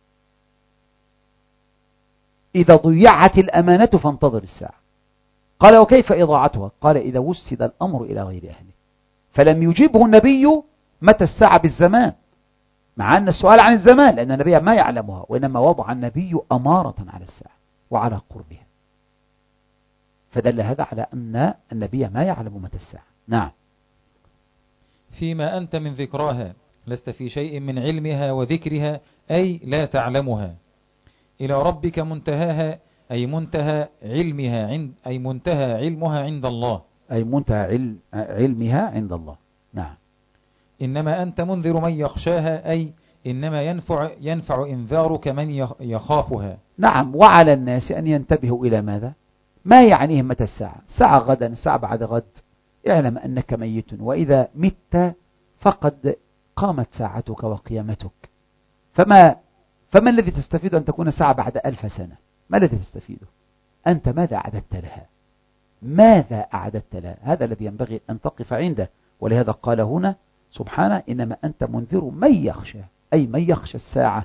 إذا ضيعت الأمانة فانتظر الساعة. قال: وكيف إضاعتها؟ قال: إذا وسد الأمر إلى غير أهله. فلم يجيبه النبي متى الساعة بالزمان، مع أن السؤال عن الزمان لأن النبي ما يعلمها، وإنما وضع النبي أمارة على الساعة وعلى قربها، فدل هذا على أن النبي ما يعلم متى الساعة. نعم. فيما أنت من ذكراها لست في شيء من علمها وذكرها، أي لا تعلمها. إلى ربك منتهاها، أي منتهى علمها أي منتهى علمها عند الله، أي منتهى علمها عند الله. نعم. إنما أنت منذر من يخشاها، أي إنما ينفع إنذارك من يخافها. نعم. وعلى الناس أن ينتبهوا إلى ماذا؟ ما يعنيهم متى الساعة، ساعة غدا، ساعة بعد غد، اعلم أنك ميت، وإذا مت فقد قامت ساعتك وقيامتك. فما الذي تستفيد أن تكون ساعة بعد 1000 سنة؟ ما الذي تستفيده؟ أنت ماذا أعددت لها؟ ماذا أعددت لها؟ هذا الذي ينبغي أن تقف عنده. ولهذا قال هنا سبحانه: إنما أنت منذر من يخشى، أي من يخشى الساعة.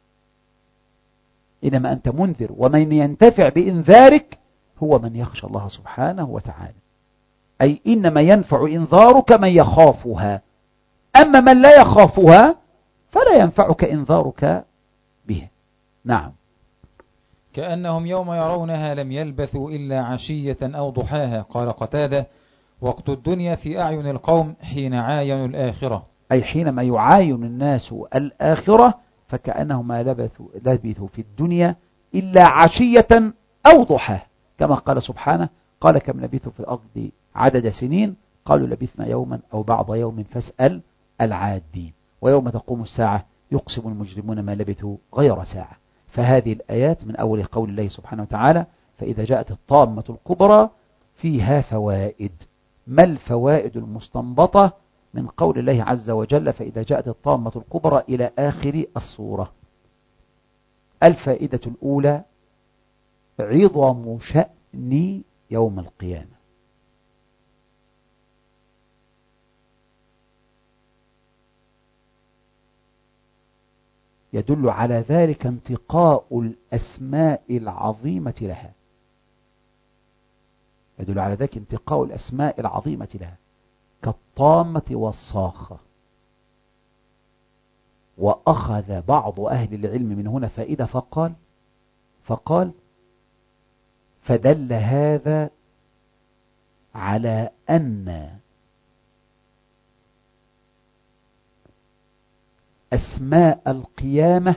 إنما أنت منذر، ومن ينتفع بإنذارك هو من يخشى الله سبحانه وتعالى، أي إنما ينفع إنذارك من يخافها، أما من لا يخافها فلا ينفعك إنذارك به. نعم. كأنهم يوم يرونها لم يلبثوا إلا عشية أو ضحاها. قال قتادة: وقت الدنيا في أعين القوم حين عاينوا الآخرة، أي حينما يعاين الناس الآخرة، فكأنهما لبثوا في الدنيا إلا عشية أو ضحاها، كما قال سبحانه: قال كم لبثوا في الأرض عدد سنين، قالوا لبثنا يوما أو بعض يوم فاسأل العادين. ويوم تقوم الساعة يقسم المجرمون ما لبثوا غير ساعة. فهذه الآيات من أول قول الله سبحانه وتعالى: فإذا جاءت الطامة الكبرى فيها فوائد. ما الفوائد المستنبطة من قول الله عز وجل: فإذا جاءت الطامة الكبرى إلى آخر الصورة؟ الفائدة الأولى: عظم شأن يوم القيامة. يدل على ذلك انتقاء الأسماء العظيمة لها، يدل على ذلك انتقاء الأسماء العظيمة لها، كالطامة والصاخة. وأخذ بعض أهل العلم من هنا فائدة فقال فدل هذا على أن أسماء القيامة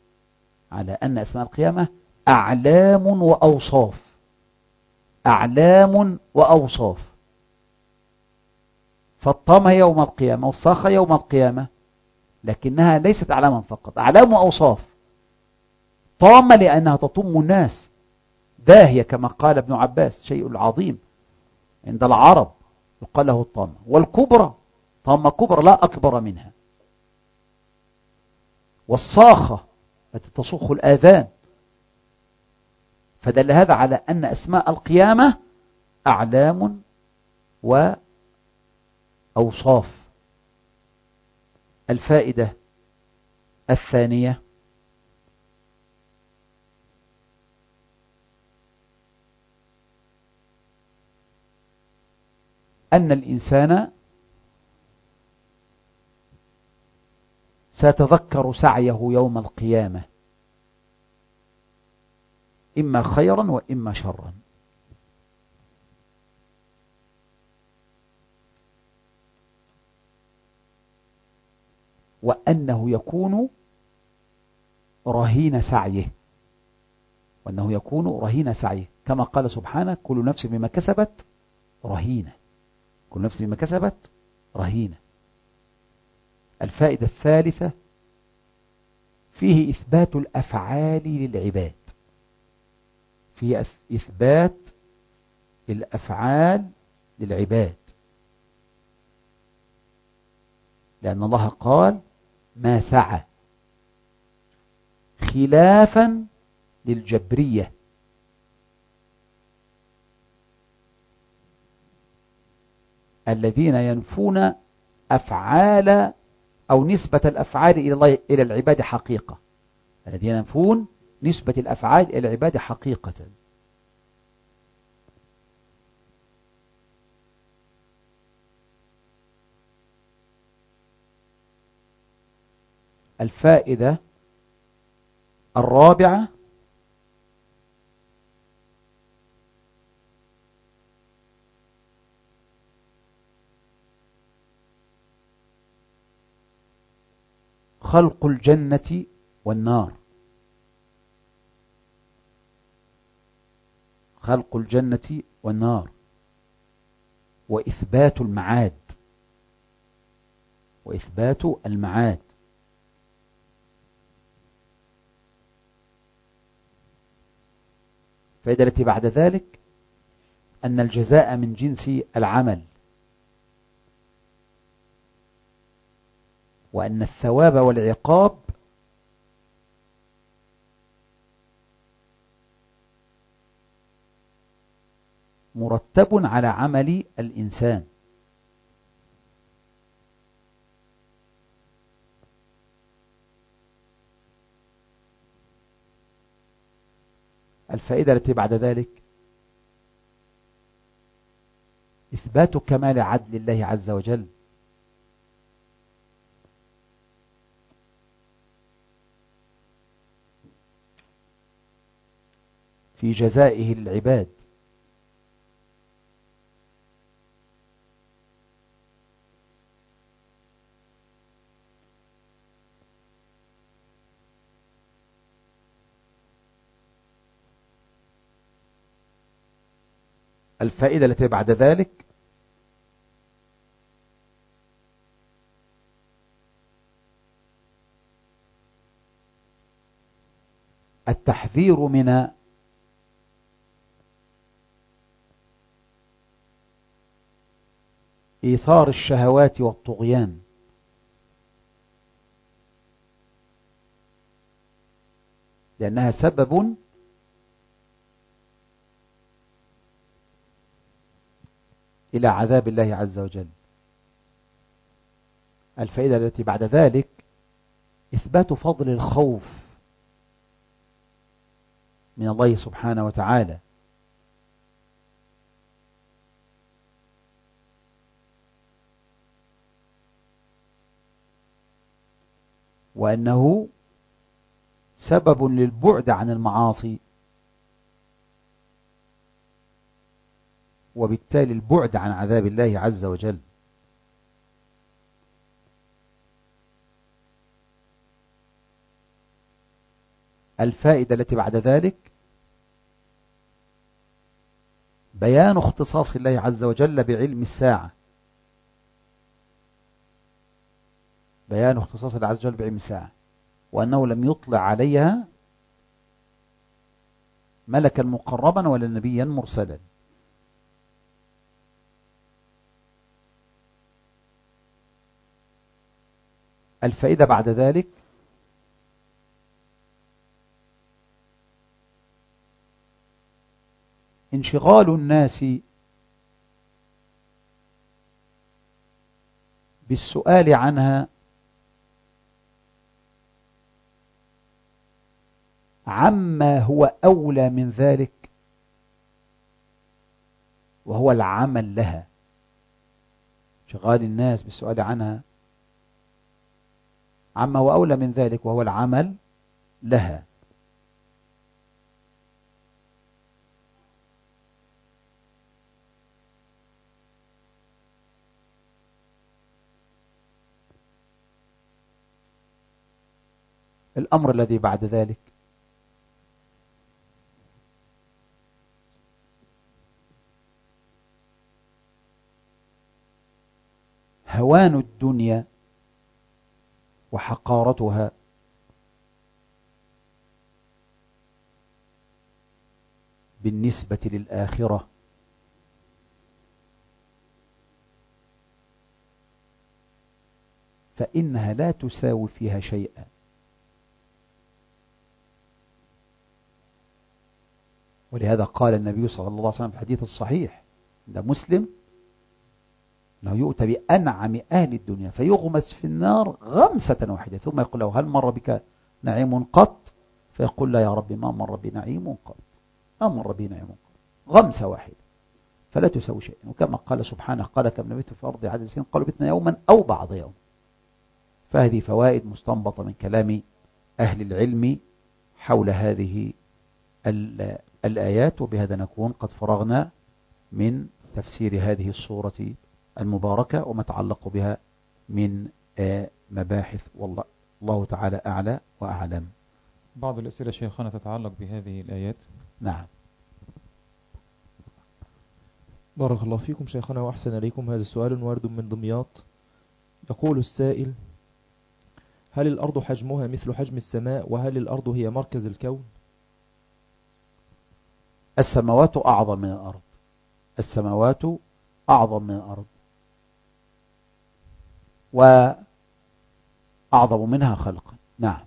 أعلام وأوصاف، أعلام وأوصاف. فالطامة يوم القيامة والصاخة يوم القيامة، لكنها ليست أعلاما فقط، أعلام وأوصاف. طامة لأنها تطم الناس، داهية كما قال ابن عباس، شيء عظيم عند العرب يقال له الطامة. والكبرى طامة كبرى لا أكبر منها. والصاخة التي تصخ الآذان. فدل هذا على أن أسماء القيامة أعلام وأوصاف. الفائدة الثانية: أن الإنسان سيتذكر سعيه يوم القيامة، إما خيرا وإما شرا. وأنه يكون رهين سعيه، وأنه يكون رهين سعيه، كما قال سبحانه كل نفس بما كسبت رهينة، كل نفس بما كسبت رهينة. الفائدة الثالثة فيه إثبات الأفعال للعباد، فيه إثبات الأفعال للعباد، لأن الله قال ما سعى، خلافا للجبرية الذين ينفون أفعال أو نسبة الأفعال إلى الله إلى العباد حقيقة، الذين ينفون نسبة الأفعال إلى العباد حقيقة. الفائدة الرابعة خلق الجنة والنار، خلق الجنة والنار، وإثبات المعاد، وإثبات المعاد. الفائدة التي بعد ذلك أن الجزاء من جنس العمل، وأن الثواب والعقاب مرتب على عمل الإنسان. الفائدة التي بعد ذلك إثبات كمال عدل الله عز وجل، في جزائه للعباد، الفائدة التي بعد ذلك التحذير من إيثار الشهوات والطغيان، لأنها سبب إلى عذاب الله عز وجل. الفائدة التي بعد ذلك إثبات فضل الخوف من الله سبحانه وتعالى، وأنه سبب للبعد عن المعاصي، وبالتالي البعد عن عذاب الله عز وجل. الفائدة التي بعد ذلك بيان اختصاص الله عز وجل بعلم الساعة، بيان اختصاص الله عز وجل بعلم الساعة، وأنه لم يطلع عليها ملكا مقربا ولا نبيا مرسلا. الفائدة بعد ذلك انشغال الناس بالسؤال عنها عما هو أولى من ذلك، وهو العمل لها، انشغال الناس بالسؤال عنها عما هو أولى من ذلك وهو العمل لها. الأمر الذي بعد ذلك هوان الدنيا وحقارتها بالنسبة للآخرة فإنها لا تساوي فيها شيئا. ولهذا قال النبي صلى الله عليه وسلم في الحديث الصحيح عند مسلم أنه يؤتى بأنعم أهل الدنيا فيغمس في النار غمسة واحدة ثم يقول له هل مر بك نعيم قط؟ فيقول لا يا رب ما مر بي نعيم قط، ما مر بي نعيم قط، غمسة واحدة فلا تساوي شيئا. وكما قال سبحانه قال كم لبثتم في الأرض عدد سنين قالوا بثنا يوما أو بعض يوم. فهذه فوائد مستنبطة من كلام أهل العلم حول هذه الآيات. وبهذا نكون قد فرغنا من تفسير هذه الصورة المباركة وما تعلق بها من مباحث، والله تعالى أعلى وأعلم. بعض الأسئلة شيخنا تتعلق بهذه الآيات. نعم. بارك الله فيكم شيخنا وأحسن إليكم. هذا سؤال وارد من دمياط. يقول السائل: هل الأرض حجمها مثل حجم السماء؟ وهل الأرض هي مركز الكون؟ السماوات أعظم من الأرض، السماوات أعظم من الأرض وأعظم منها خلقا. نعم.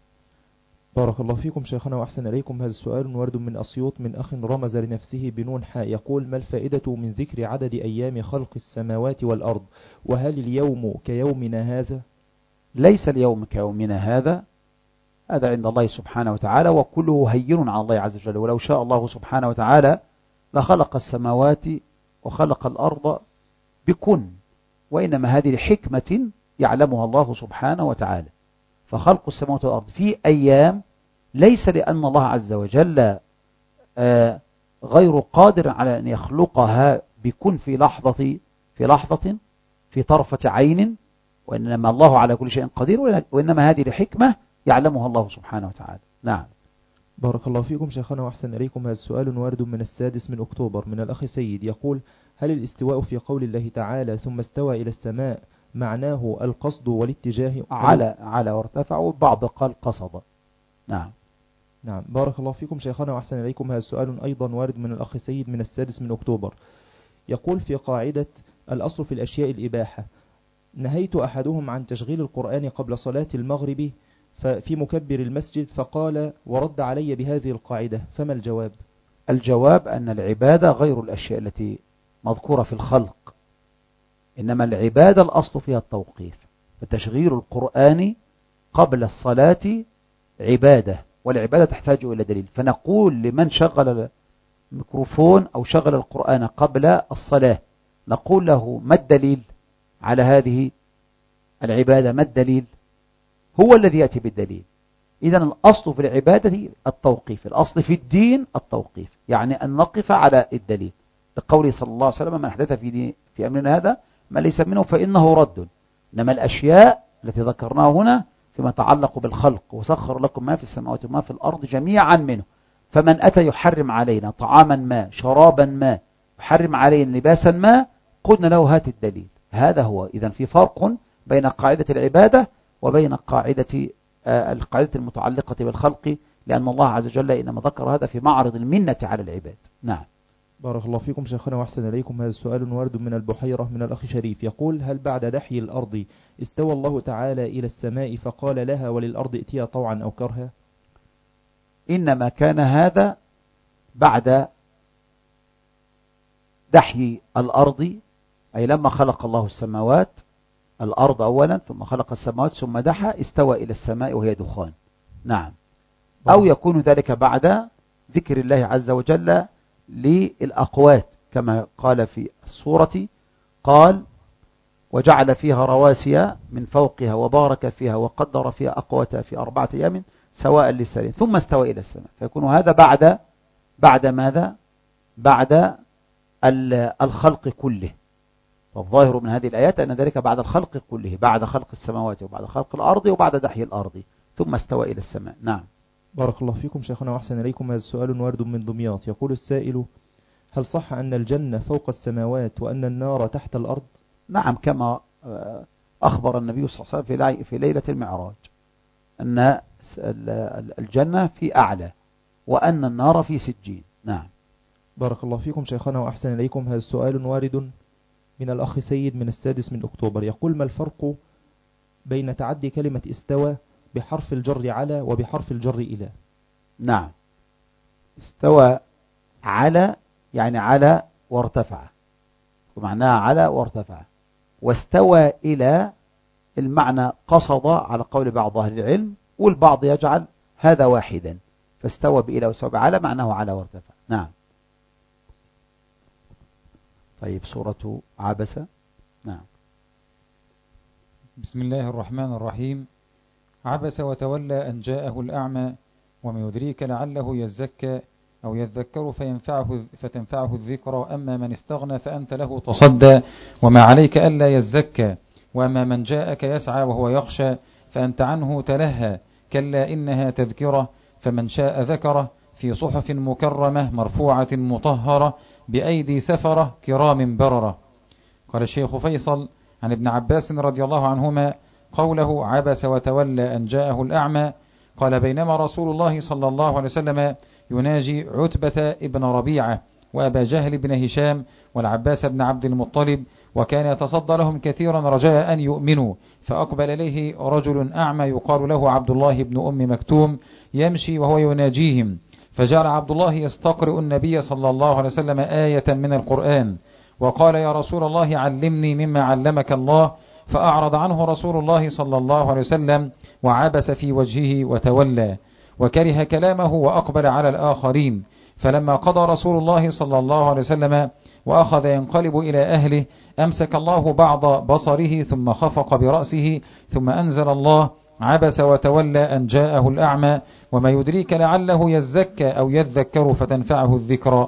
بارك الله فيكم شيخنا وأحسن إليكم. هذا سؤال وارد من أسيوط من أخ رمز لنفسه بنون حاء. يقول: ما الفائدة من ذكر عدد أيام خلق السماوات والأرض؟ وهل اليوم كيومنا هذا؟ ليس اليوم كيومنا هذا، هذا عند الله سبحانه وتعالى وكله هين على الله عز وجل. ولو شاء الله سبحانه وتعالى لخلق السماوات وخلق الأرض بكن، وإنما هذه حكمة يعلمها الله سبحانه وتعالى. فخلق السماوات والأرض في أيام ليس لأن الله عز وجل غير قادر على أن يخلقها بكن في لحظة في طرفة عين، وإنما الله على كل شيء قدير، وإنما هذه لحكمة يعلمها الله سبحانه وتعالى. نعم. بارك الله فيكم شيخنا وأحسن إليكم. هذا السؤال وارد من 6 أكتوبر من الأخ سيد. يقول: هل الاستواء في قول الله تعالى ثم استوى إلى السماء معناه القصد والاتجاه؟ على وارتفع، وبعض قال قصد. نعم. نعم. بارك الله فيكم شيخنا وأحسن إليكم. هذا السؤال أيضا وارد من الأخ سيد من 6 أكتوبر. يقول: في قاعدة الأصل في الأشياء الإباحة نهيت أحدهم عن تشغيل القرآن قبل صلاة المغرب في مكبر المسجد فقال ورد علي بهذه القاعدة، فما الجواب؟ الجواب أن العبادة غير الأشياء التي مذكورة في الخلق، إنما العبادة الأصل فيها التوقيف، فتشغيل القرآن قبل الصلاة عبادة، والعبادة تحتاج إلى دليل. فنقول لمن شغل الميكروفون أو شغل القرآن قبل الصلاة، نقول له ما الدليل على هذه العبادة؟ ما الدليل؟ هو الذي يأتي بالدليل. إذن الأصل في العبادة التوقيف، الأصل في الدين التوقيف، يعني أن نقف على الدليل. لقوله صلى الله عليه وسلم: من أحدث في أمرنا هذا ما ليس منه فإنه رد. إنما الأشياء التي ذكرناها هنا فيما يتعلق بالخلق، وسخر لكم ما في السماوات وما في الأرض جميعا منه. فمن أتى يحرم علينا طعاما ما، شرابا ما، يحرم علينا لباسا ما، قلنا له هات الدليل. هذا هو. إذن في فرق بين قاعدة العبادة وبين القاعدة المتعلقة بالخلق، لأن الله عز وجل إنما ذكر هذا في معرض المنة على العباد. نعم. بارك الله فيكم شيخنا وأحسن إليكم. هذا السؤال وارد من البحيرة من الأخ شريف. يقول: هل بعد دحي الأرض استوى الله تعالى إلى السماء فقال لها وللأرض ائتيا طوعا أو كرها؟ إنما كان هذا بعد دحي الأرض، أي لما خلق الله السماوات، الأرض أولا ثم خلق السماوات ثم دحى استوى إلى السماء وهي دخان. نعم. أو يكون ذلك بعد ذكر الله عز وجل للأقوات، كما قال في السورة، قال: وجعل فيها رواسي من فوقها وبارك فيها وقدر فيها أقواتها في 4 أيام سواء للسائلين ثم استوى إلى السماء. فيكون هذا بعد ماذا؟ بعد الخلق كله. والظاهر من هذه الآيات أن ذلك بعد الخلق كله، بعد خلق السماوات وبعد خلق الأرض وبعد دحي الأرض. ثم استوى إلى السماء. نعم. بارك الله فيكم شيخنا وأحسن إليكم. هذا سؤال وارد من دمياط. يقول السائل: هل صح أن الجنة فوق السماوات وأن النار تحت الأرض؟ نعم، كما أخبر النبي صلى الله عليه وسلم في ليلة المعراج أن الجنة في أعلى وأن النار في سجين. نعم. بارك الله فيكم شيخنا وأحسن إليكم. هذا سؤال وارد من الأخ سيد من 6 أكتوبر. يقول: ما الفرق بين تعدي كلمة استوى بحرف الجر على وبحرف الجر إلى؟ نعم، استوى على يعني على وارتفع، ومعناها على وارتفع. واستوى إلى المعنى قصد على قول بعض أهل العلم، والبعض يجعل هذا واحدا، فاستوى بإلى واستوى على معناه على وارتفع. نعم. طيب، سورة عبسة. نعم. بسم الله الرحمن الرحيم. عبس وتولى أن جاءه الأعمى وما يدريك لعله يزكى أو يذكر فتنفعه الذكرى أما من استغنى فأنت له تصدى وما عليك ألا يزكى وأما من جاءك يسعى وهو يخشى فأنت عنه تلهى كلا إنها تذكرة فمن شاء ذكره في صحف مكرمة مرفوعة مطهرة بأيدي سفرة كرام بررة. قال الشيخ فيصل عن ابن عباس رضي الله عنهما قوله عبس وتولى أن جاءه الأعمى، قال: بينما رسول الله صلى الله عليه وسلم يناجي عتبة ابن ربيعة وأبا جهل بن هشام والعباس بن عبد المطلب، وكان يتصدى لهم كثيرا رجاء أن يؤمنوا، فأقبل إليه رجل أعمى يقال له عبد الله بن أم مكتوم يمشي وهو يناجيهم، فجعل عبد الله يستقرئ النبي صلى الله عليه وسلم آية من القرآن، وقال: يا رسول الله علمني مما علمك الله، فأعرض عنه رسول الله صلى الله عليه وسلم وعبس في وجهه وتولى وكره كلامه وأقبل على الآخرين. فلما قضى رسول الله صلى الله عليه وسلم وأخذ ينقلب إلى أهله أمسك الله بعض بصره ثم خفق برأسه ثم أنزل الله: عبس وتولى أن جاءه الأعمى وما يدريك لعله يزكى أو يذكر فتنفعه الذكرى.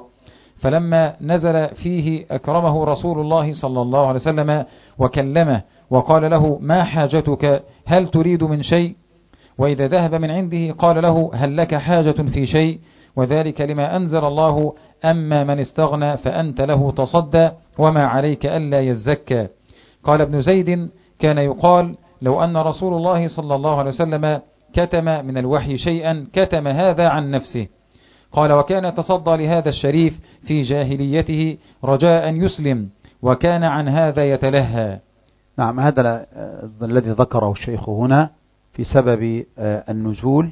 فلما نزل فيه أكرمه رسول الله صلى الله عليه وسلم وكلمه وقال له: ما حاجتك؟ هل تريد من شيء؟ وإذا ذهب من عنده قال له: هل لك حاجة في شيء؟ وذلك لما أنزل الله: أما من استغنى فأنت له تصدى وما عليك ألا يزكى. قال ابن زيد: كان يقال لو أن رسول الله صلى الله عليه وسلم كتم من الوحي شيئا كتم هذا عن نفسه. قال: وكان يتصدى لهذا الشريف في جاهليته رجاء أن يسلم وكان عن هذا يتلهى. نعم، هذا الذي ذكره الشيخ هنا في سبب النزول،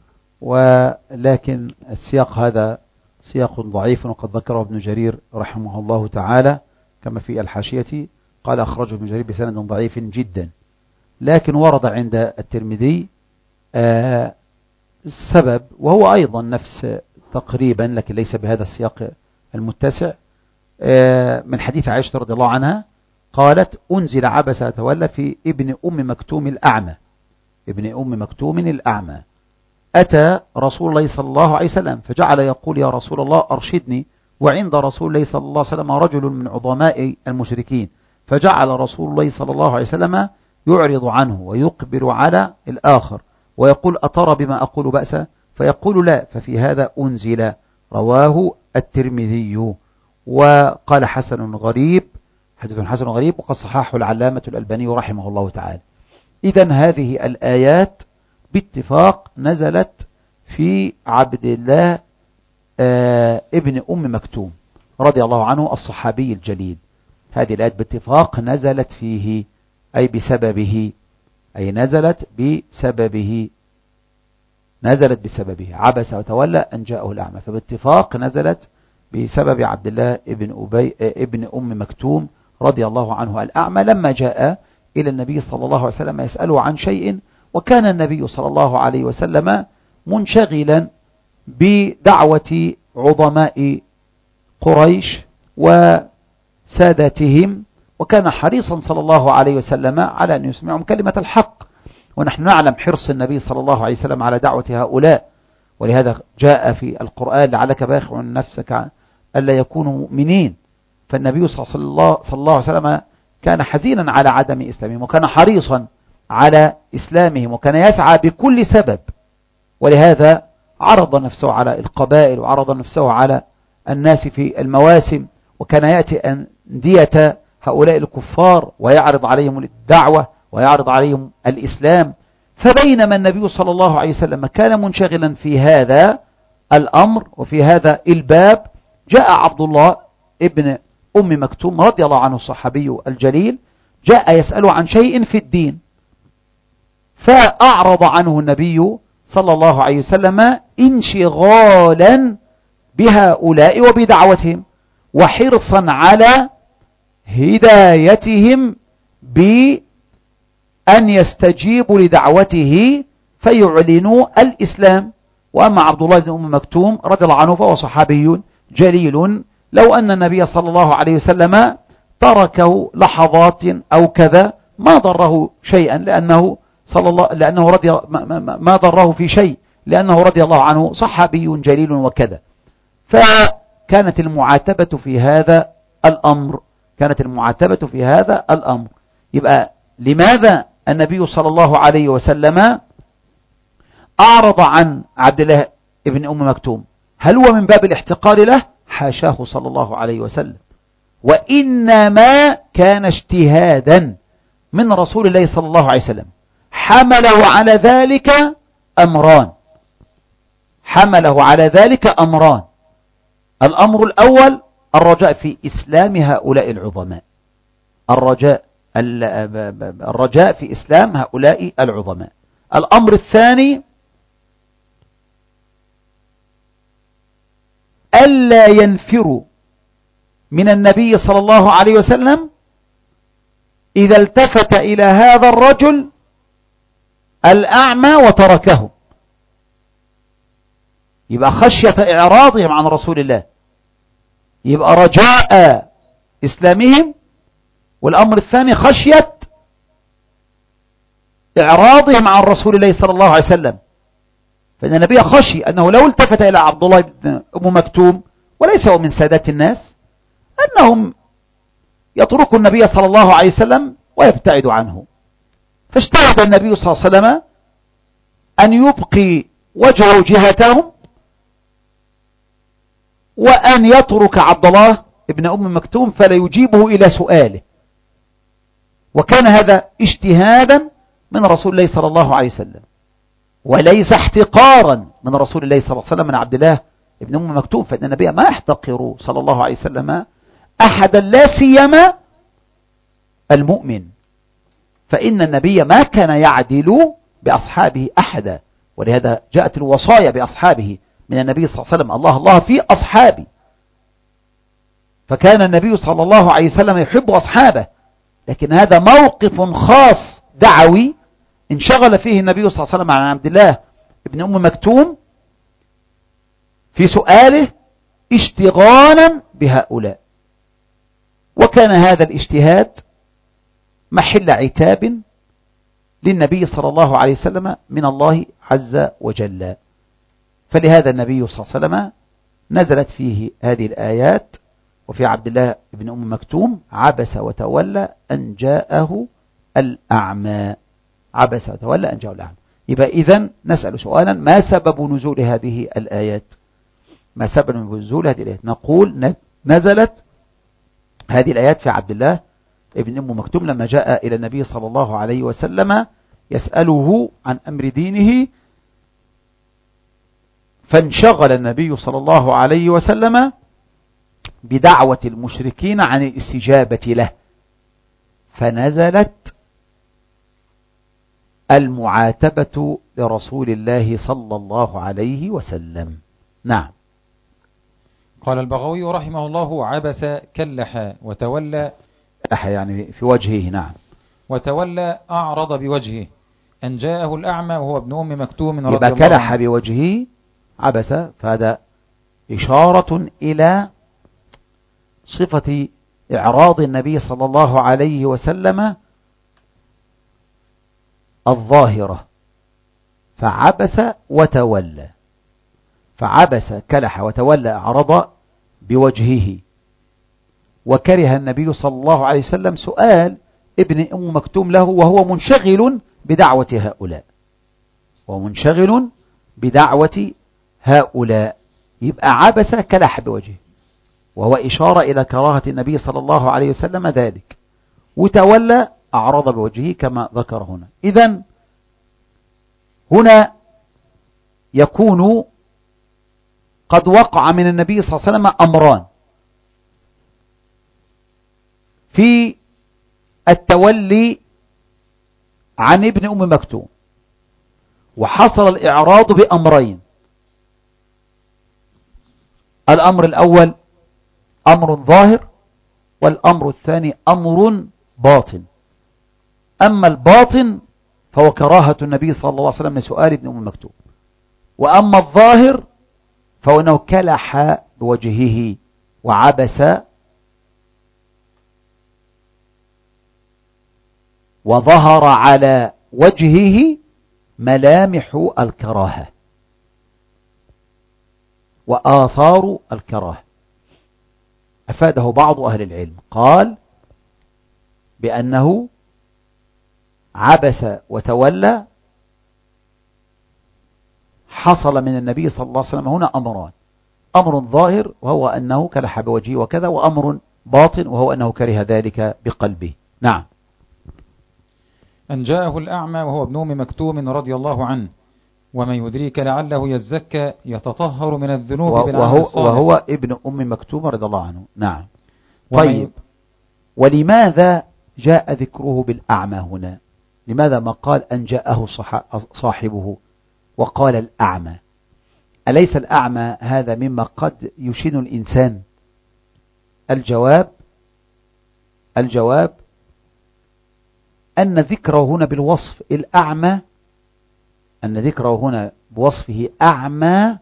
ولكن السياق هذا سياق ضعيف، وقد ذكره ابن جرير رحمه الله تعالى كما في الحاشية، قال: أخرجه ابن جرير بسند ضعيف جدا. لكن ورد عند الترمذي السبب، وهو أيضا نفس تقريبا لكن ليس بهذا السياق المتسع، من حديث عائشة رضي الله عنها قالت: أنزل عبس وتولى في ابن أم مكتوم الأعمى. ابن أم مكتوم الأعمى أتى رسول الله صلى الله عليه وسلم فجعل يقول: يا رسول الله أرشدني، وعند رسول الله صلى الله عليه وسلم رجل من عظماء المشركين، فجعل رسول الله صلى الله عليه وسلم يعرض عنه ويقبل على الآخر ويقول: أترى بما أقول بأسا؟ فيقول: لا. ففي هذا أنزل. رواه الترمذي وقال: حسن غريب، حديث حسن غريب، وقد صححه العلامة الألباني رحمه الله تعالى. إذن هذه الآيات باتفاق نزلت في عبد الله ابن أم مكتوم رضي الله عنه الصحابي الجليل. هذه الآيات باتفاق نزلت فيه، أي بسببه، أي نزلت بسببه عبس وتولى أن جاءه الأعمى، فباتفاق نزلت بسبب عبد الله ابن أم مكتوم رضي الله عنه الأعمى، لما جاء إلى النبي صلى الله عليه وسلم يسأله عن شيء، وكان النبي صلى الله عليه وسلم منشغلا بدعوة عظماء قريش وسادتهم، وكان حريصا صلى الله عليه وسلم على أن يسمعهم كلمة الحق، ونحن نعلم حرص النبي صلى الله عليه وسلم على دعوة هؤلاء، ولهذا جاء في القرآن: لعلك باخع نفسك ألا يكونوا مؤمنين. فالنبي صلى الله عليه وسلم كان حزينا على عدم إسلامهم، وكان حريصا على إسلامهم، وكان يسعى بكل سبب، ولهذا عرض نفسه على القبائل وعرض نفسه على الناس في المواسم، وكان يأتي أندية هؤلاء الكفار ويعرض عليهم الدعوة ويعرض عليهم الإسلام. فبينما النبي صلى الله عليه وسلم كان منشغلا في هذا الأمر وفي هذا الباب، جاء عبد الله ابن أم مكتوم رضي الله عنه الصحابي الجليل، جاء يسأل عن شيء في الدين، فأعرض عنه النبي صلى الله عليه وسلم انشغالا بهؤلاء وبدعوتهم، وحرصا على هدايتهم بأن يستجيبوا لدعوته فيعلنوا الإسلام. وأما عبد الله بن أم مكتوم رضي الله عنه فهو صحابي جليل، لو أن النبي صلى الله عليه وسلم تركه لحظات أو كذا ما ضره شيئا، لأنه رضي ما ضره في شيء، لأنه رضي الله عنه صحابي جليل وكذا. فكانت المعاتبة في هذا الأمر، يبقى لماذا النبي صلى الله عليه وسلم أعرض عن عبد الله ابن أم مكتوم؟ هل هو من باب الاحتقار له؟ حاشاه صلى الله عليه وسلم، وإنما كان اجتهادا من رسول الله صلى الله عليه وسلم. حمله على ذلك أمران. الأمر الأول الرجاء في إسلام هؤلاء العظماء، الرجاء في إسلام هؤلاء العظماء. الأمر الثاني ألا ينفروا من النبي صلى الله عليه وسلم إذا التفت إلى هذا الرجل الأعمى وتركه، يبقى خشية إعراضهم عن رسول الله، يبقى رجاء إسلامهم. والأمر الثاني خشية إعراضهم عن رسول الله صلى الله عليه وسلم، فإن النبي خشي أنه لو التفت إلى عبد الله بن أم مكتوم وليس هو من سادات الناس أنهم يتركوا النبي صلى الله عليه وسلم ويبتعدوا عنه. فاجتهد النبي صلى الله عليه وسلم أن يبقي وجهه جهتهم وأن يترك عبد الله ابن أم مكتوم فلا يجيبه إلى سؤاله، وكان هذا اجتهادا من رسول الله صلى الله عليه وسلم، وليس احتقارا من رسول الله صلى الله عليه وسلم من عبد الله ابن أم مكتوم، فإن النبي ما يحتقر صلى الله عليه وسلم أحدا، لا سيما المؤمن، فإن النبي ما كان يعدل بأصحابه أحدا، ولهذا جاءت الوصايا بأصحابه من النبي صلى الله عليه وسلم: الله في أصحابي. فكان النبي صلى الله عليه وسلم يحب أصحابه، لكن هذا موقف خاص دعوي انشغل فيه النبي صلى الله عليه وسلم عن عبد الله ابن أم مكتوم في سؤاله اشتغالا بهؤلاء، وكان هذا الاجتهاد محل عتاب للنبي صلى الله عليه وسلم من الله عز وجل. فلهذا النبي صلى الله عليه وسلم نزلت فيه هذه الآيات: وفي عبد الله بن أم مكتوم عبس وتولى أن جاءه الأعمى. عبس وتولى أن جاءه الأعمى. يبقى إذن نسأل سؤالا: ما سبب نزول هذه الآيات؟ ما سبب نزول هذه الآيات؟ نقول نزلت هذه الآيات في عبد الله ابن أم مكتوم لما جاء إلى النبي صلى الله عليه وسلم يسأله عن أمر دينه، فانشغل النبي صلى الله عليه وسلم بدعوة المشركين عن الاستجابة له، فنزلت المعاتبة لرسول الله صلى الله عليه وسلم. نعم. قال البغوي رحمه الله: عبس كلح وتولى، يعني في وجهه. نعم. وتولى أعرض بوجهه أن جاءه الأعمى وهو ابن أم مكتوم رضي الله عنه. يبقى كلح بوجهه عبس، فهذا إشارة إلى صفة إعراض النبي صلى الله عليه وسلم الظاهرة، فعبس وتولى، فعبس كلح وتولى أعرض بوجهه. وكره النبي صلى الله عليه وسلم سؤال ابن أم مكتوم له وهو منشغل بدعوة هؤلاء، ومنشغل بدعوة هؤلاء، يبقى عبس كلح بوجهه، وهو إشارة إلى كراهة النبي صلى الله عليه وسلم ذلك، وتولى أعرض بوجهه كما ذكر هنا. إذن هنا يكون قد وقع من النبي صلى الله عليه وسلم أمران في التولي عن ابن أم مكتوم، وحصل الإعراض بأمرين. الأمر الأول أمر ظاهر، والأمر الثاني أمر باطن. أما الباطن فهو كراهة النبي صلى الله عليه وسلم لسؤال ابن أم مكتوم، وأما الظاهر فهو أنه كلح بوجهه وعبس وظهر على وجهه ملامح الكراهة وآثار الكراهة. أفاده بعض أهل العلم قال بأنه عبس وتولى حصل من النبي صلى الله عليه وسلم هنا أمران: أمر ظاهر وهو أنه كلح بوجهه وكذا، وأمر باطن وهو أنه كره ذلك بقلبه. نعم. أن جاءه الأعمى وهو ابن أم مكتوم رضي الله عنه، ومن يدريك لعله يزكى يتطهر من الذنوب بالعمل الصالح. وهو ابن أم مكتوم رضي الله عنه. نعم. طيب، ولماذا جاء ذكره بالأعمى هنا؟ لماذا ما قال أن جاءه صاحبه وقال الأعمى؟ أليس الأعمى هذا مما قد يشين الإنسان؟ الجواب أن ذكره هنا بالوصف الأعمى، أن ذكره هنا بوصفه أعمى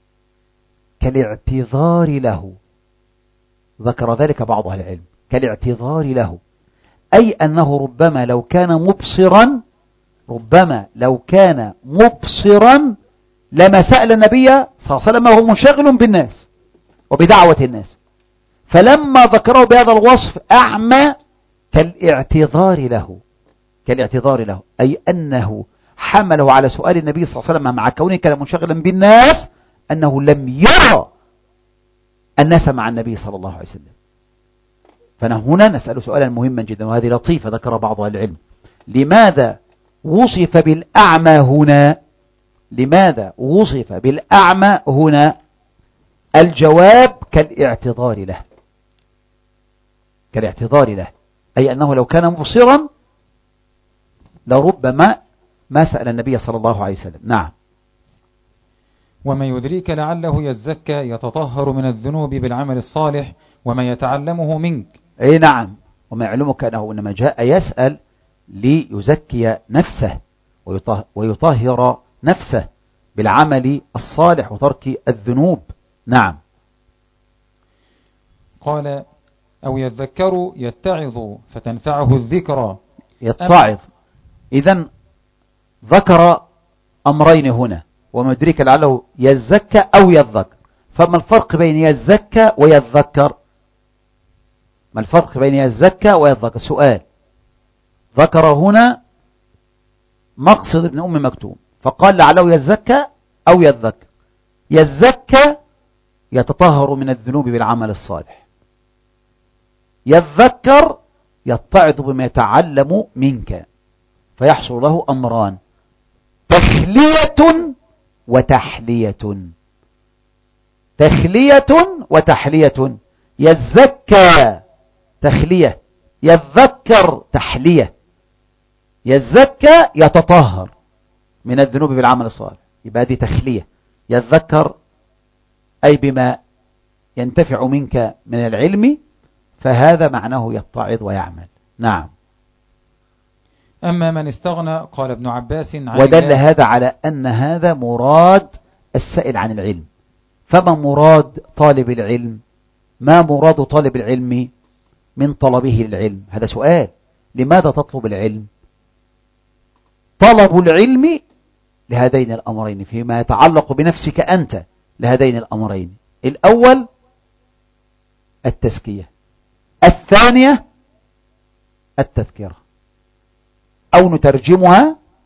كالاعتذار له. ذكر ذلك بعض أهل العلم، كالاعتذار له، أي أنه ربما لو كان مبصرا لما سأل النبي صلى الله عليه وسلم وهو منشغل بالناس وبدعوة الناس، فلما ذكره بهذا الوصف أعمى كالاعتذار له، أي أنه حمله على سؤال النبي صلى الله عليه وسلم مع كونه كان منشغلا بالناس أنه لم يرى الناس مع النبي صلى الله عليه وسلم. فهنا نسأل سؤالا مهما جدا، وهذه لطيفة ذكر بعض أهل العلم: لماذا وصف بالأعمى هنا؟ الجواب كالاعتذار له، أي أنه لو كان مبصرا لربما ما سأل النبي صلى الله عليه وسلم. نعم. ومن يدريك لعله يزكى يتطهر من الذنوب بالعمل الصالح وما يتعلمه منك. أي نعم. وما يعلمك أنه إنما جاء يسأل ليزكي نفسه ويطهر نفسه بالعمل الصالح وترك الذنوب. نعم. قال: أو يذكر يتعظ فتنفعه الذكرى. يتعظ. إذن ذكر أمرين هنا: وما يدريك لعله يزكى أو يذكر. فما الفرق بين يزكى ويذكر؟ ما الفرق بين يزكى ويذكر؟ سؤال. ذكر هنا مقصد ابن أم مكتوم فقال لعله يزكى أو يذكر. يزكى يتطهر من الذنوب بالعمل الصالح، يذكر يتعظ بما يتعلم منك، فيحصل له أمران: تخلية وتحلية. يزكى تخلية، يذكر تحلية. يزكى يتطهر من الذنوب بالعمل الصالح، يبقى دي تخلية. يذكر أي بما ينتفع منك من العلم، فهذا معناه يتعظ ويعمل. نعم. أما من استغنى، قال ابن عباس ودل هذا على أن هذا مراد السائل عن العلم. فما مراد طالب العلم؟ ما مراد طالب العلم من طلبه للعلم؟ هذا سؤال. لماذا تطلب العلم؟ طلب العلم لهذين الأمرين فيما يتعلق بنفسك أنت، لهذين الأمرين: الأول التزكية، الثانية التذكرة، أو نترجمها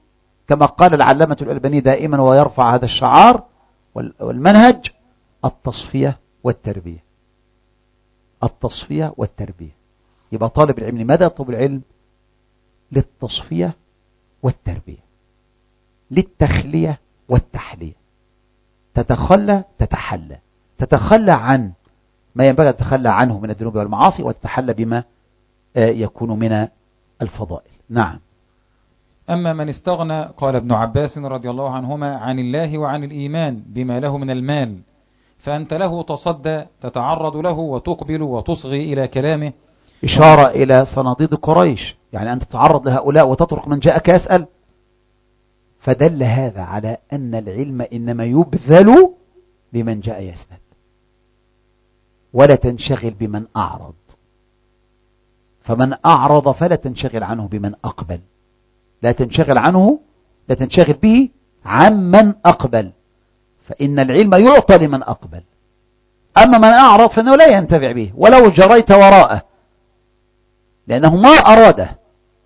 كما قال العلامة الألباني دائما ويرفع هذا الشعار والمنهج: التصفية والتربية. التصفية والتربية. يبقى طالب العلم لماذا يطلب العلم؟ للتصفية والتربية، للتخلية والتحلية. تتخلى تتحلى، تتخلى عن ما ينبغي أن تتخلى عنه من الذنوب والمعاصي، وتتحلى بما يكون من الفضائل. نعم. أما من استغنى، قال ابن عباس رضي الله عنهما، عن الله وعن الإيمان بما له من المال، فأنت له تصدى، تتعرض له وتقبل وتصغي إلى كلامه. إشارة إلى صناديد قريش، يعني أنت تتعرض لهؤلاء وتترك من جاءك يسأل. فدل هذا على أن العلم إنما يبذل بمن جاء يسأل، ولا تنشغل بمن أعرض. فمن أعرض فلا تنشغل عنه بمن أقبل، لا تنشغل عنه، لا تنشغل به عمن أقبل، فإن العلم يعطى لمن أقبل. أما من أعرض فإنه لا ينتفع به ولو جريت وراءه، لأنه ما أراده.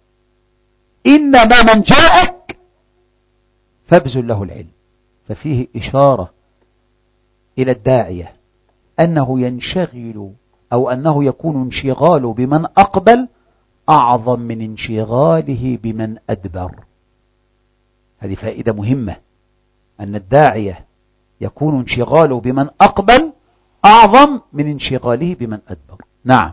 إنما من جاءك فابذل له العلم. ففيه إشارة إلى الداعية أنه ينشغل، أو أنه يكون انشغاله بمن أقبل أعظم من انشغاله بمن أدبر. هذه فائدة مهمة، أن الداعية يكون انشغاله بمن أقبل أعظم من انشغاله بمن أدبر. نعم.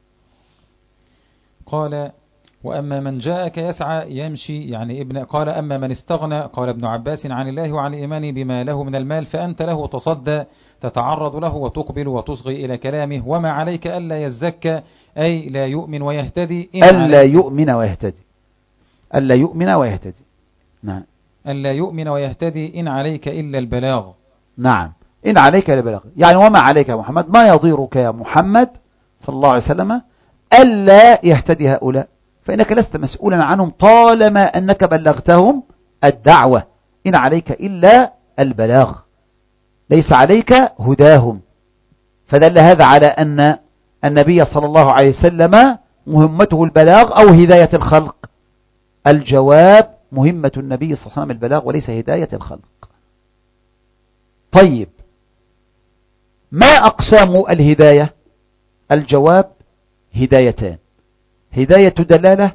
قال: وأما من جاءك يسعى يمشي، يعني قال: أما من استغنى، قال ابن عباس، عن الله وعن الإيمان بما له من المال، فأنت له تصدى، تتعرض له وتقبل وتصغي إلى كلامه، وما عليك ألا يزكى، أي لا يؤمن ويهتدي. ألا يؤمن ويهتدي، ألا يؤمن ويهتدي. نعم. ألا يؤمن ويهتدي إن عليك إلا البلاغ. نعم، إن عليك إلا البلاغ، يعني وما عليك يا محمد، ما يضيرك يا محمد صلى الله عليه وسلم ألا يهتدي هؤلاء، فإنك لست مسؤولا عنهم طالما أنك بلغتهم الدعوة. إن عليك إلا البلاغ، ليس عليك هداهم. فدل هذا على أن النبي صلى الله عليه وسلم مهمته البلاغ أو هداية الخلق. الجواب: مهمة النبي صلى الله عليه وسلم البلاغ وليس هداية الخلق. طيب، ما أقسام الهداية؟ الجواب: هدايتان: هداية دلالة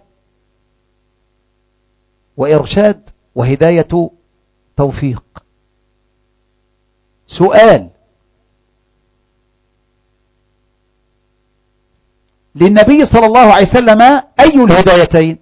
وإرشاد، وهداية توفيق. سؤال: للنبي صلى الله عليه وسلم أي الهدايتين؟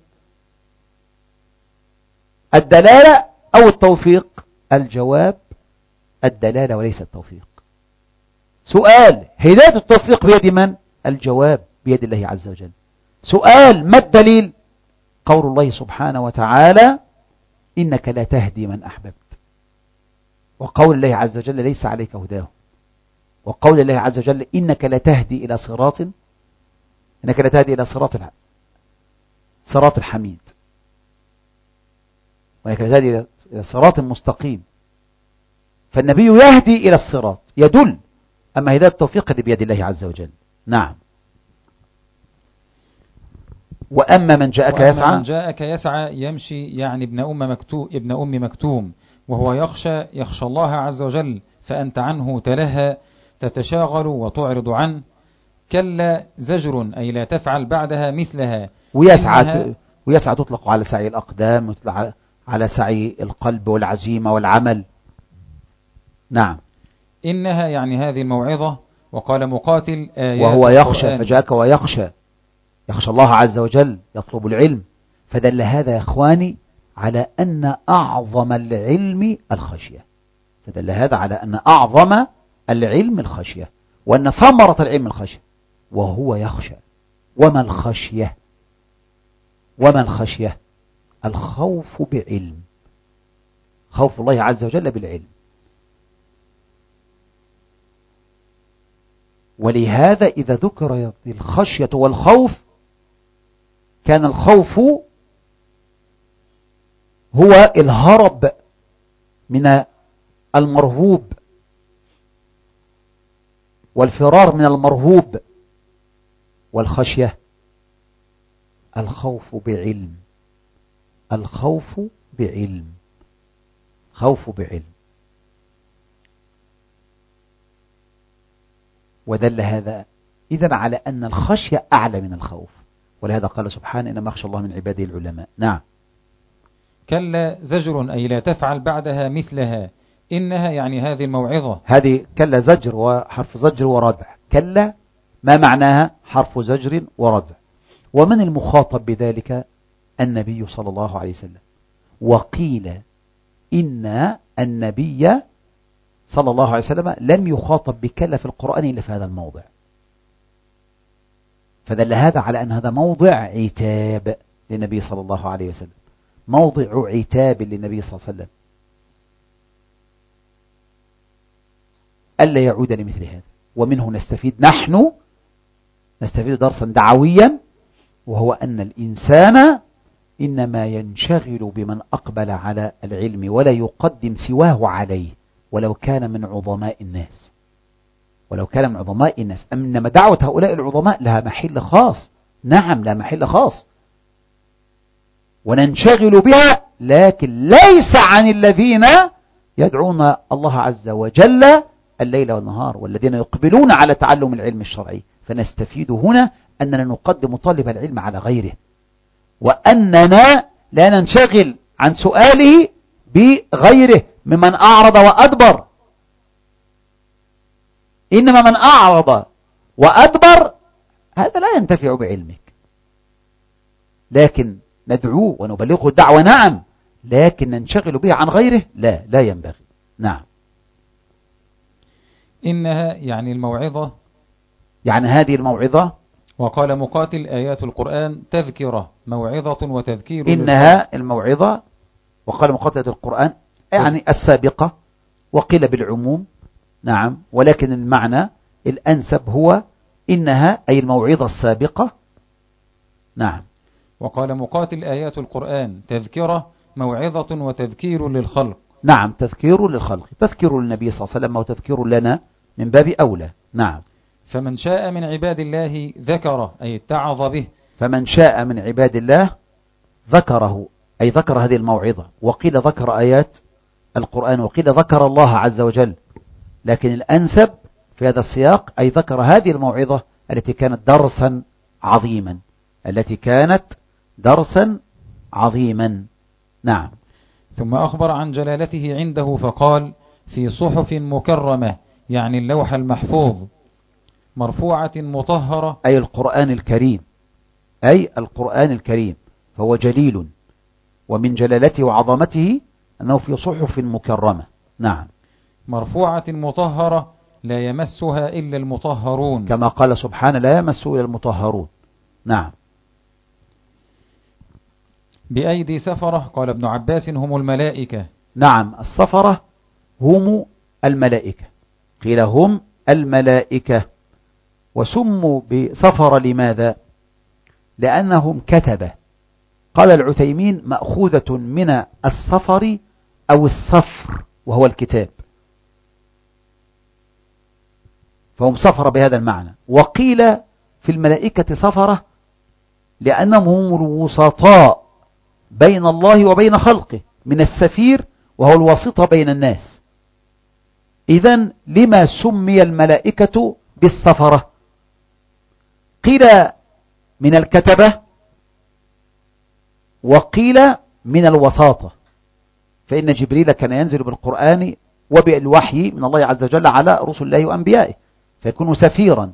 الدلالة أو التوفيق؟ الجواب: الدلالة وليس التوفيق. سؤال: هداية التوفيق بيد من؟ الجواب: بيد الله عز وجل. سؤال: ما الدليل؟ قول الله سبحانه وتعالى: إنك لا تهدي من أحببت. وقول الله عز وجل: ليس عليك هداه. وقول الله عز وجل: إنك لا تهدي إلى صراط، إنك لا تهدي إلى صراط الحميد، وإنك لا تهدي إلى صراط مستقيم. فالنبي يهدي إلى الصراط، يدل. أما هداية التوفيق هذه بيد الله عز وجل. نعم. وأما من جاءك يسعى، من جاءك يسعى يمشي، يعني ابن أم مكتوم، وهو يخشى الله عز وجل، فأنت عنه تلهى، تتشاغل وتعرض عنه. كلا زجر، أي لا تفعل بعدها مثلها. ويسعى تطلق على سعي الأقدام، وتطلق على سعي القلب والعزيمة والعمل. نعم. إنها يعني هذه الموعظة. وقال مقاتل: وهو يخشى، فجاءك ويخشى، يخشى الله عز وجل، يطلب العلم. فدل هذا يا إخواني على أن أعظم العلم الخشية. فدل هذا على أن أعظم العلم الخشية، وأن ثمرة العلم الخشية. وهو يخشى. وما الخشية؟ وما الخشية؟ الخوف بعلم، خوف الله عز وجل بالعلم. ولهذا إذا ذكر الخشية والخوف، كان الخوف هو الهرب من المرهوب، والفرار من المرهوب. والخشية الخوف بعلم، الخوف بعلم. خوف بعلم. ودل هذا إذن على أن الخشية أعلى من الخوف، ولهذا قال سبحانه إنما يخشى الله من عباده العلماء. نعم. كلا زجر أي لا تفعل بعدها مثلها، إنها يعني هذه الموعظة. هذه كلا زجر وحرف زجر وردع. كلا ما معناها؟ حرف زجر وردع. ومن المخاطب بذلك؟ النبي صلى الله عليه وسلم. وقيل إن النبي صلى الله عليه وسلم لم يخاطب بكلا في القرآن إلا في هذا الموضع، فدل هذا على أن هذا موضع عتاب للنبي صلى الله عليه وسلم، موضع عتاب للنبي صلى الله عليه وسلم ألا يعود لمثل هذا. ومنه نحن نستفيد درسا دعويا، وهو أن الإنسان إنما ينشغل بمن أقبل على العلم ولا يقدم سواه عليه، ولو كان من عظماء الناس، ولو كان من عظماء الناس. إنما دعوة هؤلاء العظماء لها محل خاص. نعم، لها محل خاص وننشغل بها، لكن ليس عن الذين يدعون الله عز وجل الليل والنهار والذين يقبلون على تعلم العلم الشرعي. فنستفيد هنا أننا نقدم طالب العلم على غيره، وأننا لا ننشغل عن سؤاله بغيره ممن أعرض وأدبر. إنما من أعرض وأدبر هذا لا ينتفع بعلمك، لكن ندعوه ونبلغه الدعوة نعم، لكن ننشغل به عن غيره لا ينبغي. نعم. إنها يعني الموعظة، يعني هذه الموعظة. وقال مقاتل آيات القرآن تذكرة موعظة وتذكير. إنها الموعظة، وقال مقاتل آيات القرآن يعني السابقة، وقيل بالعموم. نعم، ولكن المعنى الأنسب هو إنها أي الموعظة السابقة. نعم. وقال مقاتل آيات القرآن تذكرة موعظة وتذكير للخلق. نعم، تذكير للخلق، تذكير للنبي صلى الله عليه وسلم وتذكير لنا من باب أولى. نعم. فمن شاء من عباد الله ذكره أي اتعظ به. فمن شاء من عباد الله ذكره أي ذكر هذه الموعظة، وقيل ذكر آيات القرآن، وقيل ذكر الله عز وجل، لكن الأنسب في هذا السياق أي ذكر هذه الموعظة التي كانت درسا عظيما، التي كانت درسا عظيما. نعم. ثم أخبر عن جلالته عنده فقال في صحف مكرمة يعني اللوح المحفوظ مرفوعة مطهرة أي القرآن الكريم، أي القرآن الكريم، فهو جليل، ومن جلالته وعظمته أنه في صحف مكرمة. نعم. مرفوعة مطهرة لا يمسها إلا المطهرون، كما قال سبحانه لا يمسه إلا المطهرون. نعم. بأيدي سفرة قال ابن عباس هم الملائكة. نعم، السفرة هم الملائكة، قيل هم الملائكة، وسموا بسفر لماذا؟ لأنهم كتبة. قال العثيمين مأخوذة من السفر أو الصفر وهو الكتاب، فهم سفر بهذا المعنى. وقيل في الملائكة سفرة لأنهم هم الوسطاء بين الله وبين خلقه، من السفير وهو الواسطة بين الناس. إذن لما سمي الملائكة بالسفرة؟ قيل من الكتبة، وقيل من الوساطة، فإن جبريل كان ينزل بالقرآن وبالوحي من الله عز وجل على رسل الله وأنبيائه، فيكون سفيرا.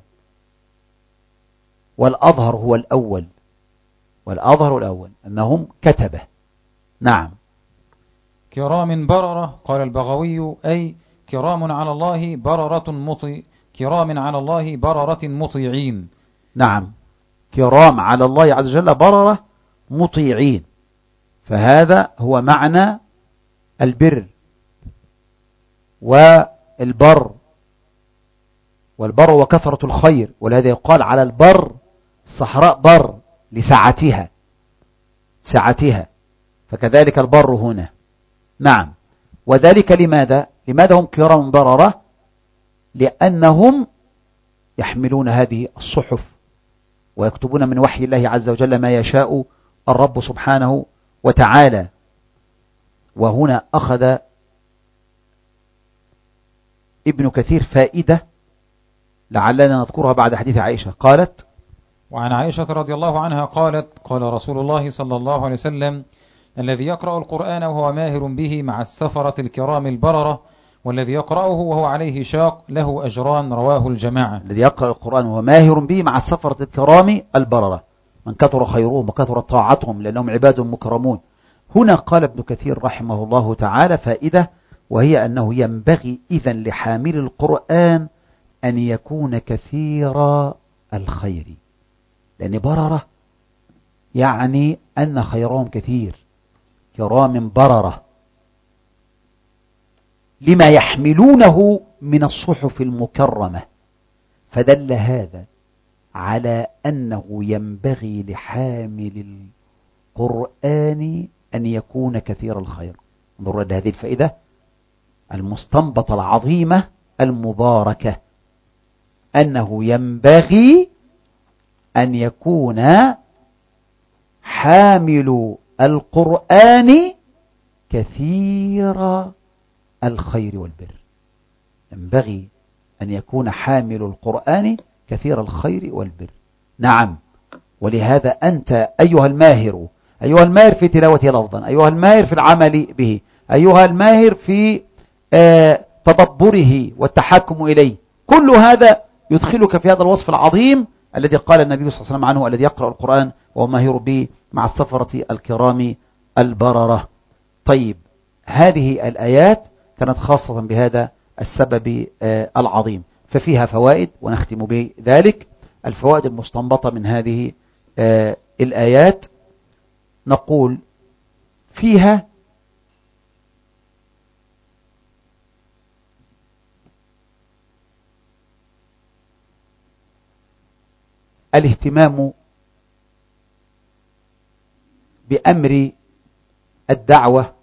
والأظهر هو الأول، والأظهر الأول أنهم كتبة. نعم. كرام بررة قال البغوي أي كرام على الله كرام على الله بررة مطيعين. نعم، كرام على الله عز وجل بررة مطيعين، فهذا هو معنى البر والبر وكثرة الخير، ولهذا يقال على البر الصحراء بر لسعتها، فكذلك البر هنا. نعم. وذلك لماذا هم كرام بررة؟ لأنهم يحملون هذه الصحف ويكتبون من وحي الله عز وجل ما يشاء الرب سبحانه وتعالى. وهنا أخذ ابن كثير فائدة لعلنا نذكرها بعد حديث عائشة. قالت: وعن عائشة رضي الله عنها قالت: قال رسول الله صلى الله عليه وسلم: الذي يقرأ القرآن وهو ماهر به مع السفرة الكرام البررة، والذي يقرأه وهو عليه شاق له أجران. رواه الجماعة. الذي يقرأ القرآن وهو ماهر به مع السفرة الكرام البررة، من كثر خيرهم وكثر طاعتهم لأنهم عباد مكرمون. هنا قال ابن كثير رحمه الله تعالى فائدة، وهي أنه ينبغي إذن لحامل القرآن أن يكون كثير الخير، لأن بررة يعني أن خيرهم كثير، كرام بررة، لما يحملونه من الصحف المكرمة. فدل هذا على أنه ينبغي لحامل القرآن أن يكون كثير الخير. انظروا إلى هذه الفائدة المستنبطة العظيمة المباركة، أنه ينبغي أن يكون حامل القرآن كثير الخير والبر. ينبغي أن يكون حامل القرآن كثير الخير والبر. نعم، ولهذا أنت أيها الماهر، أيها الماهر في تلاوته لفظا، أيها الماهر في العمل به، أيها الماهر في تدبره والتحكم إليه، كل هذا يدخلك في هذا الوصف العظيم الذي قال النبي صلى الله عليه وسلم عنه: الذي يقرأ القرآن وهو ماهر به مع السفرة الكرام البررة. طيب، هذه الآيات كانت خاصة بهذا السبب العظيم، ففيها فوائد ونختم بذلك. الفوائد المستنبطة من هذه الآيات، نقول فيها الاهتمام بأمر الدعوة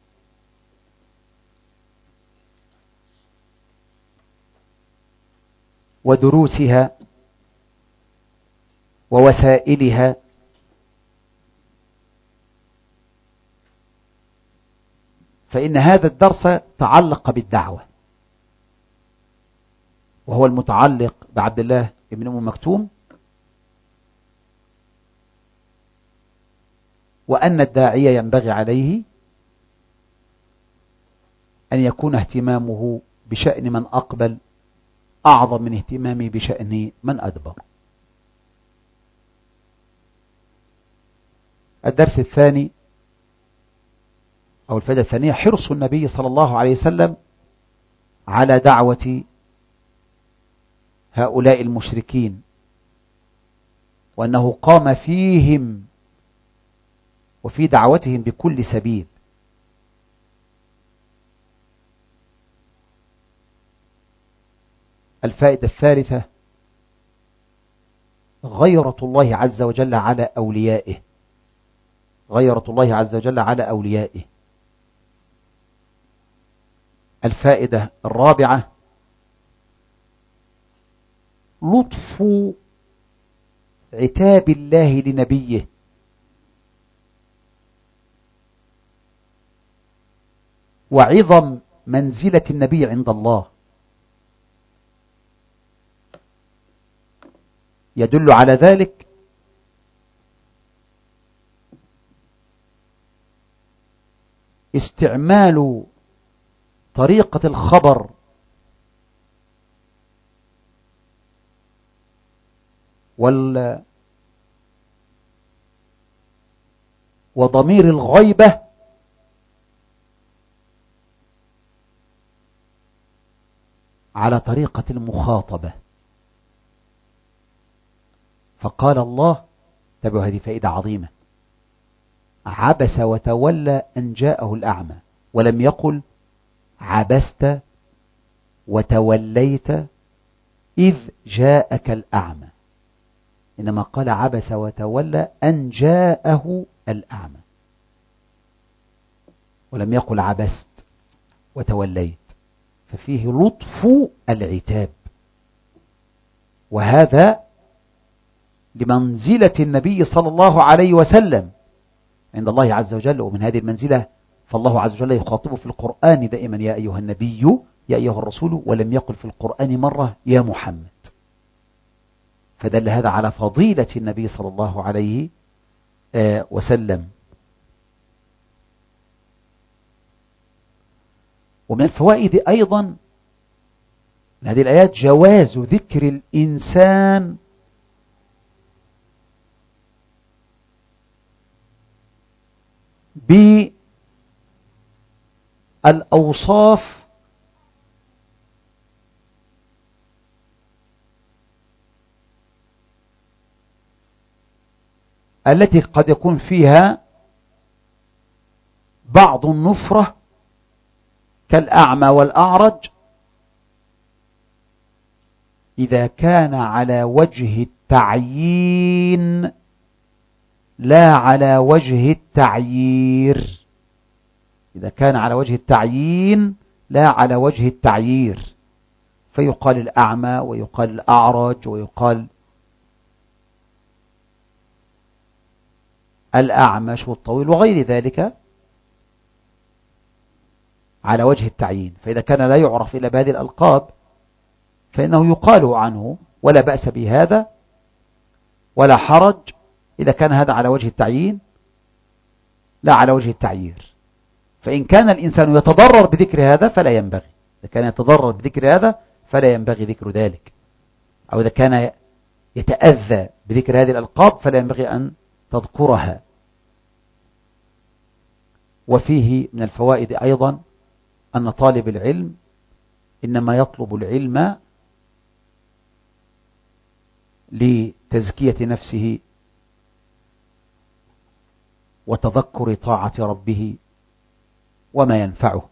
ودروسها ووسائلها، فإن هذا الدرس تعلق بالدعوة، وهو المتعلق بعبد الله بن أم مكتوم، وأن الداعية ينبغي عليه أن يكون اهتمامه بشأن من أقبل أعظم من اهتمامه بشأن من أدبر. الدرس الثاني أو الفائدة الثانية: حرص النبي صلى الله عليه وسلم على دعوة هؤلاء المشركين، وأنه قام فيهم وفي دعوتهم بكل سبيل. الفائدة الثالثة: غيرة الله عز وجل على أوليائه، غيرة الله عز وجل على أوليائه. الفائدة الرابعة: لطف عتاب الله لنبيه، وعظم منزلة النبي عند الله. يدل على ذلك استعمال طريقة الخبر وضمير الغيبة على طريقة المخاطبة. فقال الله، تبعوا هذه فائدة عظيمة: عبس وتولى أن جاءه الأعمى، ولم يقل عبست وتوليت إذ جاءك الأعمى، إنما قال عبس وتولى أن جاءه الأعمى، ولم يقل عبست وتوليت، ففيه لطف العتاب، وهذا لمنزلة النبي صلى الله عليه وسلم عند الله عز وجل. ومن هذه المنزلة فالله عز وجل يخاطبه في القرآن دائما يا أيها النبي يا أيها الرسول، ولم يقل في القرآن مرة يا محمد. فدل هذا على فضيلة النبي صلى الله عليه وسلم. ومن الفوائد أيضا من هذه الآيات جواز ذكر الإنسان بالأوصاف التي قد يكون فيها بعض النفرة كالأعمى والأعرج، إذا كان على وجه التعيين لا على وجه التعيير. إذا كان على وجه التعيين لا على وجه التعيير، فيقال الأعمى ويقال الأعرج ويقال الأعمش والطويل وغير ذلك على وجه التعيين. فإذا كان لا يعرف إلا بهذه الألقاب فإنه يقال عنه، ولا بأس بهذا ولا حرج إذا كان هذا على وجه التعيين لا على وجه التعيير. فإن كان الإنسان يتضرر بذكر هذا فلا ينبغي، إذا كان يتضرر بذكر هذا فلا ينبغي ذكر ذلك، أو إذا كان يتأذى بذكر هذه الألقاب فلا ينبغي أن تذكرها. وفيه من الفوائد أيضا أن طالب العلم إنما يطلب العلم لتزكية نفسه وتذكر طاعة ربه وما ينفعه.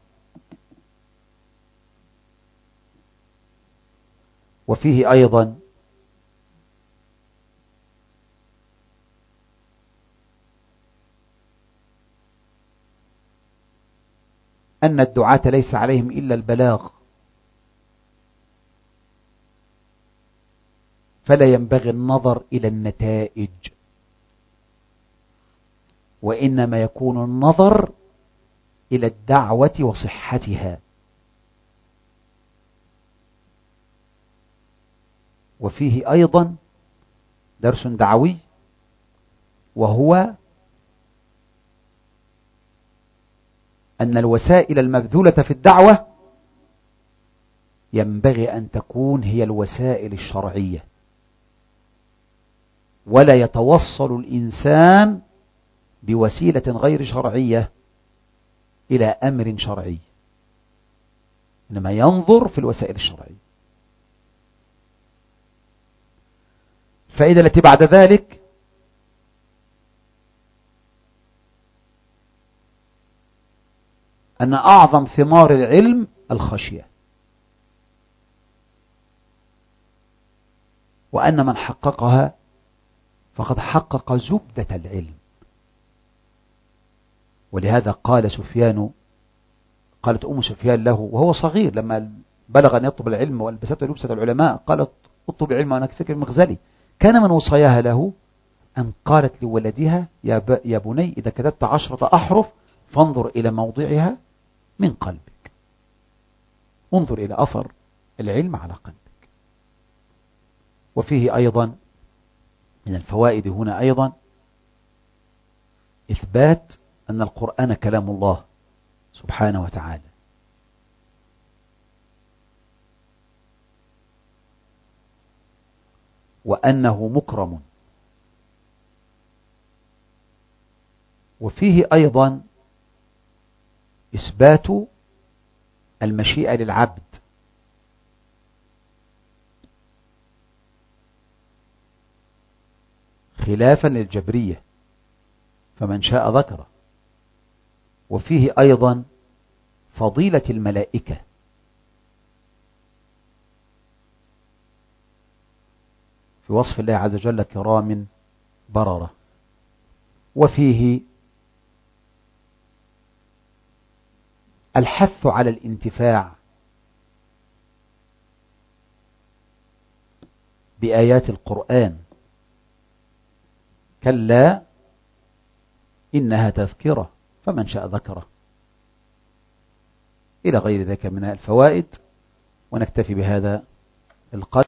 وفيه أيضا أن الدعاة ليس عليهم إلا البلاغ، فلا ينبغي النظر إلى النتائج، وإنما يكون النظر إلى الدعوة وصحتها. وفيه أيضا درس دعوي، وهو أن الوسائل المبذولة في الدعوة ينبغي أن تكون هي الوسائل الشرعية، ولا يتوصل الإنسان بوسيلة غير شرعية إلى أمر شرعي، إنما ينظر في الوسائل الشرعية. الفائدة التي بعد ذلك أن أعظم ثمار العلم الخشية، وأن من حققها فقد حقق زبدة العلم. ولهذا قالت أم سفيان له وهو صغير لما بلغ أن يطلب العلم والبسته لبسة العلماء، قالت اطلب العلم وأنا كفك المغزلي. كان من وصاياها له أن قالت لولدها يا بني إذا كتبت 10 أحرف فانظر إلى موضعها من قلبك، انظر إلى أثر العلم على قلبك. وفيه أيضا من الفوائد هنا أيضا إثبات أن القرآن كلام الله سبحانه وتعالى، وأنه مكرم. وفيه أيضا إثبات المشيئة للعبد، خلافا للجبرية فمن شاء ذكره. وفيه أيضا فضيلة الملائكة، في وصف الله عز وجل كرام بررة. وفيه الحث على الانتفاع بآيات القرآن، كلا إنها تذكرة فمن شاء ذكره. إلى غير ذلك من الفوائد. ونكتفي بهذا القدر.